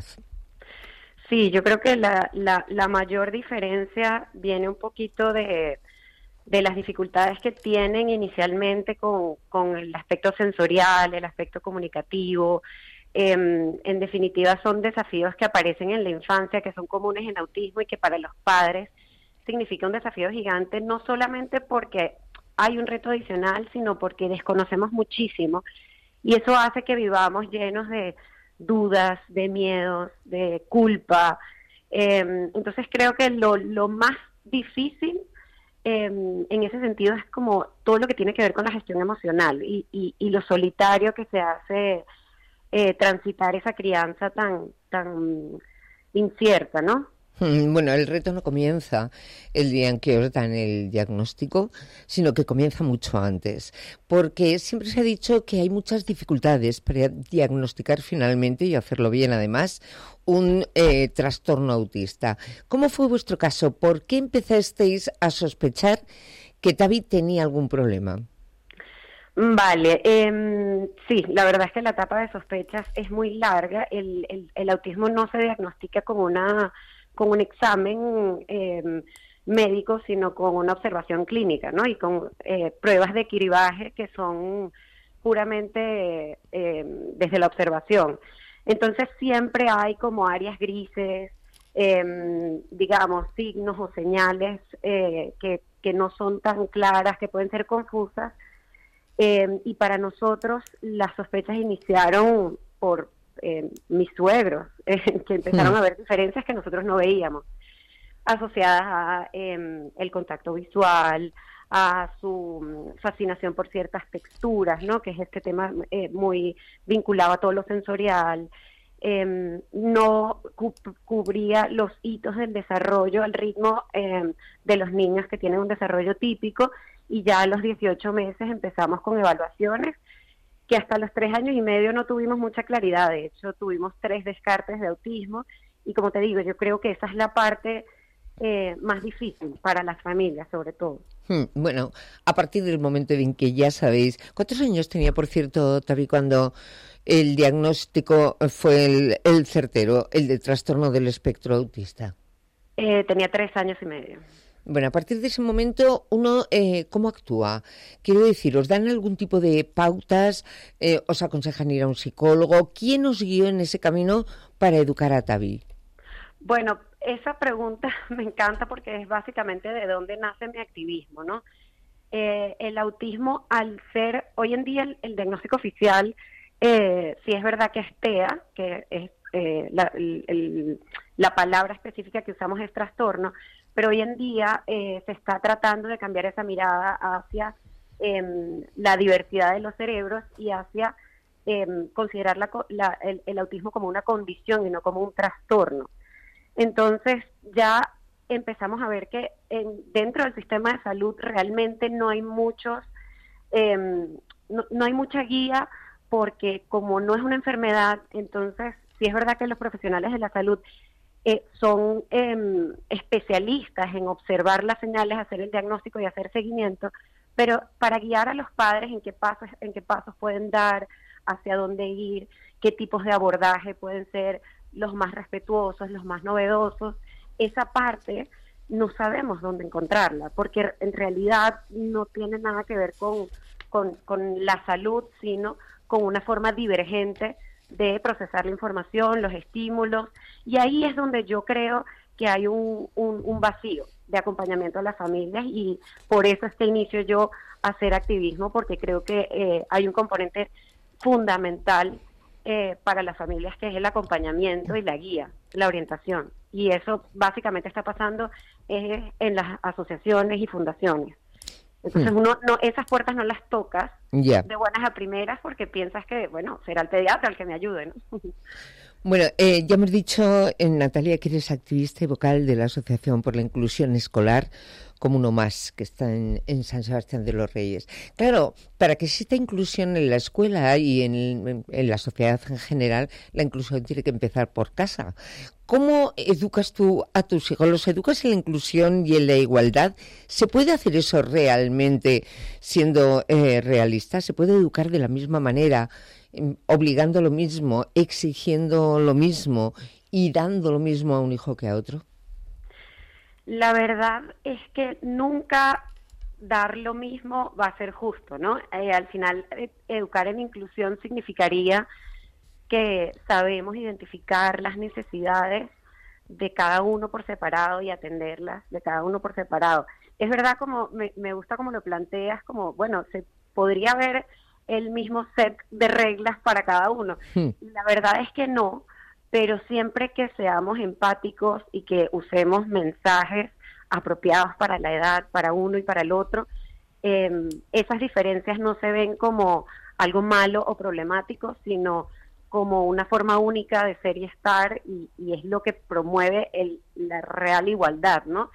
Sí, yo creo que la, la, la mayor diferencia viene un poquito de, de las dificultades que tienen inicialmente con, con el aspecto sensorial, el aspecto comunicativo. Eh, en definitiva, son desafíos que aparecen en la infancia, que son comunes en autismo y que para los padres significa un desafío gigante, no solamente porque hay un reto adicional, sino porque desconocemos muchísimo y eso hace que vivamos llenos de dudas, de miedos, de culpa. Eh, entonces creo que lo, lo más difícil eh, en ese sentido es como todo lo que tiene que ver con la gestión emocional y, y, y lo solitario que se hace eh, transitar esa crianza tan, tan incierta, ¿no? Bueno, el reto no comienza el día en que os dan el diagnóstico, sino que comienza mucho antes, porque siempre se ha dicho que hay muchas dificultades para diagnosticar finalmente, y hacerlo bien además, un eh, trastorno autista. ¿Cómo fue vuestro caso? ¿Por qué empezasteis a sospechar que Tavi tenía algún problema? Vale, eh, sí, la verdad es que la etapa de sospechas es muy larga. El, el, el autismo no se diagnostica como una... con un examen eh, médico, sino con una observación clínica, ¿no? Y con eh, pruebas de cribaje que son puramente eh, desde la observación. Entonces siempre hay como áreas grises, eh, digamos, signos o señales eh, que, que no son tan claras, que pueden ser confusas. Eh, y para nosotros las sospechas iniciaron por Eh, mis suegros, eh, que empezaron mm. a ver diferencias que nosotros no veíamos, asociadas a eh, el contacto visual, a su fascinación por ciertas texturas, ¿no? Que es este tema eh, muy vinculado a todo lo sensorial. Eh, no cu cubría los hitos del desarrollo al ritmo eh, de los niños que tienen un desarrollo típico, y ya a los dieciocho meses empezamos con evaluaciones que hasta los tres años y medio no tuvimos mucha claridad. De hecho, tuvimos tres descartes de autismo, y como te digo, yo creo que esa es la parte eh, más difícil para las familias, sobre todo. Hmm, bueno, a partir del momento en que ya sabéis... ¿Cuántos años tenía, por cierto, Tavi, cuando el diagnóstico fue el, el certero, el de trastorno del espectro autista? Eh, tenía tres años y medio. Bueno, a partir de ese momento, uno, eh, ¿cómo actúa? Quiero decir, ¿os dan algún tipo de pautas? Eh, ¿Os aconsejan ir a un psicólogo? ¿Quién os guió en ese camino para educar a Tavi? Bueno, esa pregunta me encanta porque es básicamente de dónde nace mi activismo, ¿no? Eh, el autismo, al ser hoy en día el, el diagnóstico oficial, eh, sí es verdad que es T E A, que es eh, la, el, el, la palabra específica que usamos es trastorno, pero hoy en día eh, se está tratando de cambiar esa mirada hacia eh, la diversidad de los cerebros y hacia eh, considerar la, la, el, el autismo como una condición y no como un trastorno. Entonces ya empezamos a ver que en, dentro del sistema de salud realmente no hay muchos, eh, no, no hay mucha guía, porque como no es una enfermedad, entonces sí es verdad que los profesionales de la salud Eh, son eh, especialistas en observar las señales, hacer el diagnóstico y hacer seguimiento, pero para guiar a los padres en qué pasos, en qué pasos pueden dar, hacia dónde ir, qué tipos de abordaje pueden ser los más respetuosos, los más novedosos, esa parte no sabemos dónde encontrarla, porque en realidad no tiene nada que ver con, con, con la salud, sino con una forma divergente de procesar la información, los estímulos, y ahí es donde yo creo que hay un, un, un vacío de acompañamiento a las familias, y por eso es que inicio yo a hacer activismo, porque creo que eh, hay un componente fundamental eh, para las familias, que es el acompañamiento y la guía, la orientación, y eso básicamente está pasando eh, en las asociaciones y fundaciones. Entonces uno no, esas puertas no las tocas yeah. de buenas a primeras, porque piensas que, bueno, será el pediatra el que me ayude, ¿no? Bueno, eh, ya hemos dicho, eh, Natalia, que eres activista y vocal de la Asociación por la Inclusión Escolar, como uno más, que está en, en San Sebastián de los Reyes. Claro, para que exista inclusión en la escuela y en, en, en la sociedad en general, la inclusión tiene que empezar por casa. ¿Cómo educas tú a tus hijos? ¿Los educas en la inclusión y en la igualdad? ¿Se puede hacer eso realmente siendo eh, realista? ¿Se puede educar de la misma manera, eh, obligando lo mismo, exigiendo lo mismo y dando lo mismo a un hijo que a otro? La verdad es que nunca dar lo mismo va a ser justo, ¿no? Eh, al final, eh, educar en inclusión significaría que sabemos identificar las necesidades de cada uno por separado y atenderlas de cada uno por separado. Es verdad, como me, me gusta como lo planteas, como, bueno, se podría haber el mismo set de reglas para cada uno. Hmm. La verdad es que no, pero siempre que seamos empáticos y que usemos mensajes apropiados para la edad, para uno y para el otro, eh, esas diferencias no se ven como algo malo o problemático, sino como una forma única de ser y estar, y, y es lo que promueve el, la real igualdad, ¿no?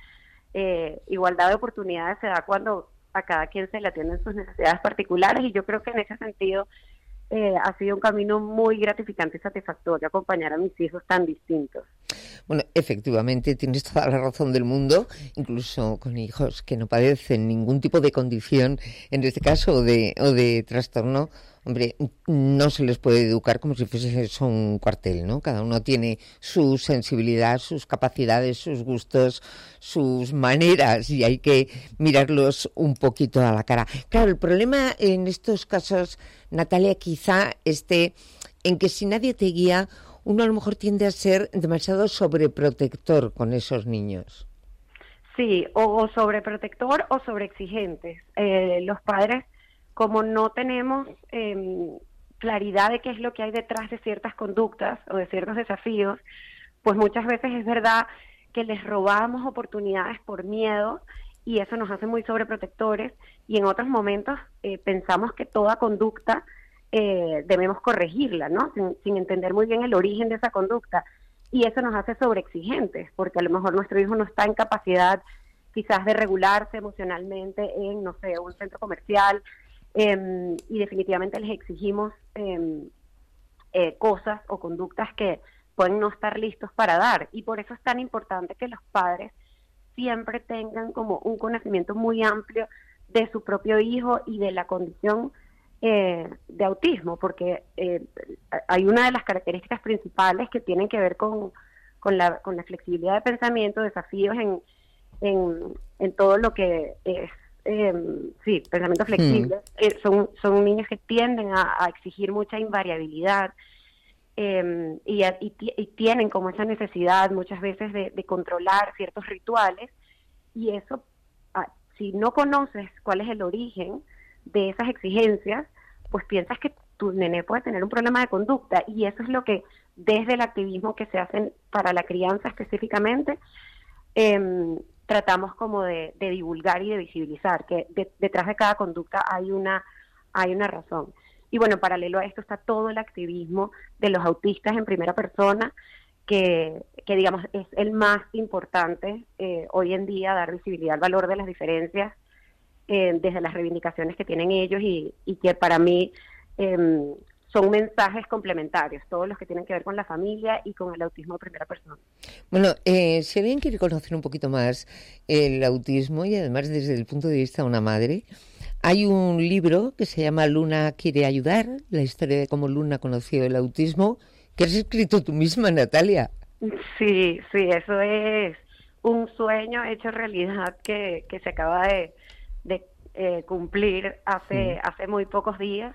Eh, igualdad de oportunidades se da cuando a cada quien se le atienden sus necesidades particulares, y yo creo que en ese sentido eh, ha sido un camino muy gratificante y satisfactorio acompañar a mis hijos tan distintos. Bueno, efectivamente, tienes toda la razón del mundo, incluso con hijos que no padecen ningún tipo de condición, en este caso, o de, o de trastorno. Hombre, no se les puede educar como si fuese eso un cuartel, ¿no? Cada uno tiene su sensibilidad, sus capacidades, sus gustos, sus maneras, y hay que mirarlos un poquito a la cara. Claro, el problema en estos casos, Natalia, quizá esté en que si nadie te guía, uno a lo mejor tiende a ser demasiado sobreprotector con esos niños. Sí, o, o sobreprotector o sobreexigentes. Eh, los padres, como no tenemos eh, claridad de qué es lo que hay detrás de ciertas conductas o de ciertos desafíos, pues muchas veces es verdad que les robamos oportunidades por miedo, y eso nos hace muy sobreprotectores, y en otros momentos eh, pensamos que toda conducta eh, debemos corregirla, ¿no? Sin, sin entender muy bien el origen de esa conducta, y eso nos hace sobreexigentes, porque a lo mejor nuestro hijo no está en capacidad quizás de regularse emocionalmente en, no sé, un centro comercial, eh, y definitivamente les exigimos eh, eh, cosas o conductas que pueden no estar listos para dar, y por eso es tan importante que los padres siempre tengan como un conocimiento muy amplio de su propio hijo y de la condición eh, de autismo, porque eh, hay una de las características principales que tienen que ver con, con, la, con la flexibilidad de pensamiento, desafíos en, en, en todo lo que es, eh, sí, pensamiento flexible. Mm. Eh, son, son niños que tienden a, a exigir mucha invariabilidad, Eh, y, y, y tienen como esa necesidad muchas veces de, de controlar ciertos rituales, y eso, ah, si no conoces cuál es el origen de esas exigencias, pues piensas que tu nené puede tener un problema de conducta, y eso es lo que desde el activismo que se hace para la crianza específicamente, eh, tratamos como de, de divulgar y de visibilizar, que de, detrás de cada conducta hay una, hay una razón. Y bueno, paralelo a esto está todo el activismo de los autistas en primera persona, que, que digamos es el más importante eh, hoy en día, dar visibilidad al valor de las diferencias eh, desde las reivindicaciones que tienen ellos, y, y que para mí eh, son mensajes complementarios, todos los que tienen que ver con la familia y con el autismo de primera persona. Bueno, eh, si alguien quiere conocer un poquito más el autismo, y además desde el punto de vista de una madre, hay un libro que se llama Luna quiere ayudar, la historia de cómo Luna conoció el autismo, que has escrito tú misma, Natalia. Sí, sí, eso es un sueño hecho realidad que, que se acaba de, de eh, cumplir hace, mm. hace muy pocos días.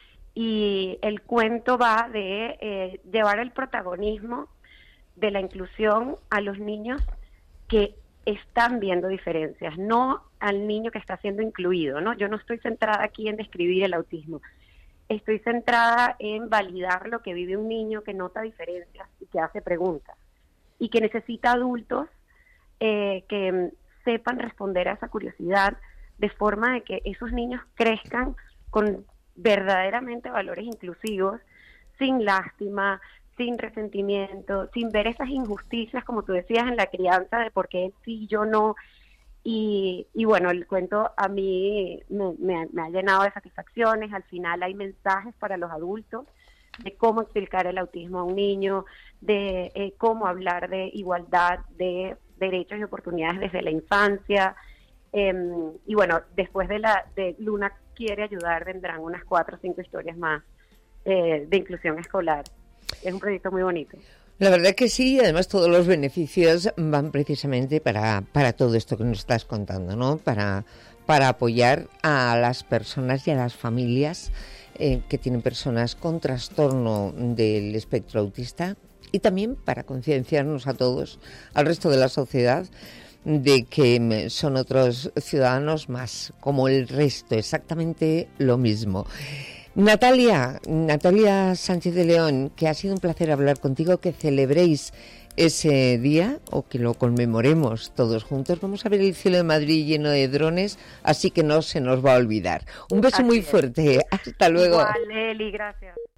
Y el cuento va de eh, llevar el protagonismo de la inclusión a los niños que están viendo diferencias, no al niño que está siendo incluido, ¿no? Yo no estoy centrada aquí en describir el autismo, estoy centrada en validar lo que vive un niño que nota diferencias y que hace preguntas, y que necesita adultos eh, que sepan responder a esa curiosidad, de forma de que esos niños crezcan con verdaderamente valores inclusivos, sin lástima, sin resentimiento, sin ver esas injusticias, como tú decías, en la crianza, de por qué sí, yo no. Y, y bueno, el cuento a mí me, me, me ha llenado de satisfacciones. Al final hay mensajes para los adultos de cómo explicar el autismo a un niño, de eh, cómo hablar de igualdad, de derechos y oportunidades desde la infancia. Eh, y bueno, después de la de Luna quiere ayudar, vendrán unas cuatro o cinco historias más eh, de inclusión escolar. Es un proyecto muy bonito. La verdad que sí, además todos los beneficios van precisamente para, para todo esto que nos estás contando, ¿no? Para, para apoyar a las personas y a las familias eh, que tienen personas con trastorno del espectro autista, y también para concienciarnos a todos, al resto de la sociedad, de que son otros ciudadanos más, como el resto, exactamente lo mismo. Natalia, Natalia Sánchez de León, que ha sido un placer hablar contigo, que celebréis ese día o que lo conmemoremos todos juntos. Vamos a ver el cielo de Madrid lleno de drones, así que no se nos va a olvidar. Un beso Así muy es. fuerte. Hasta luego. Igual, Eli, gracias.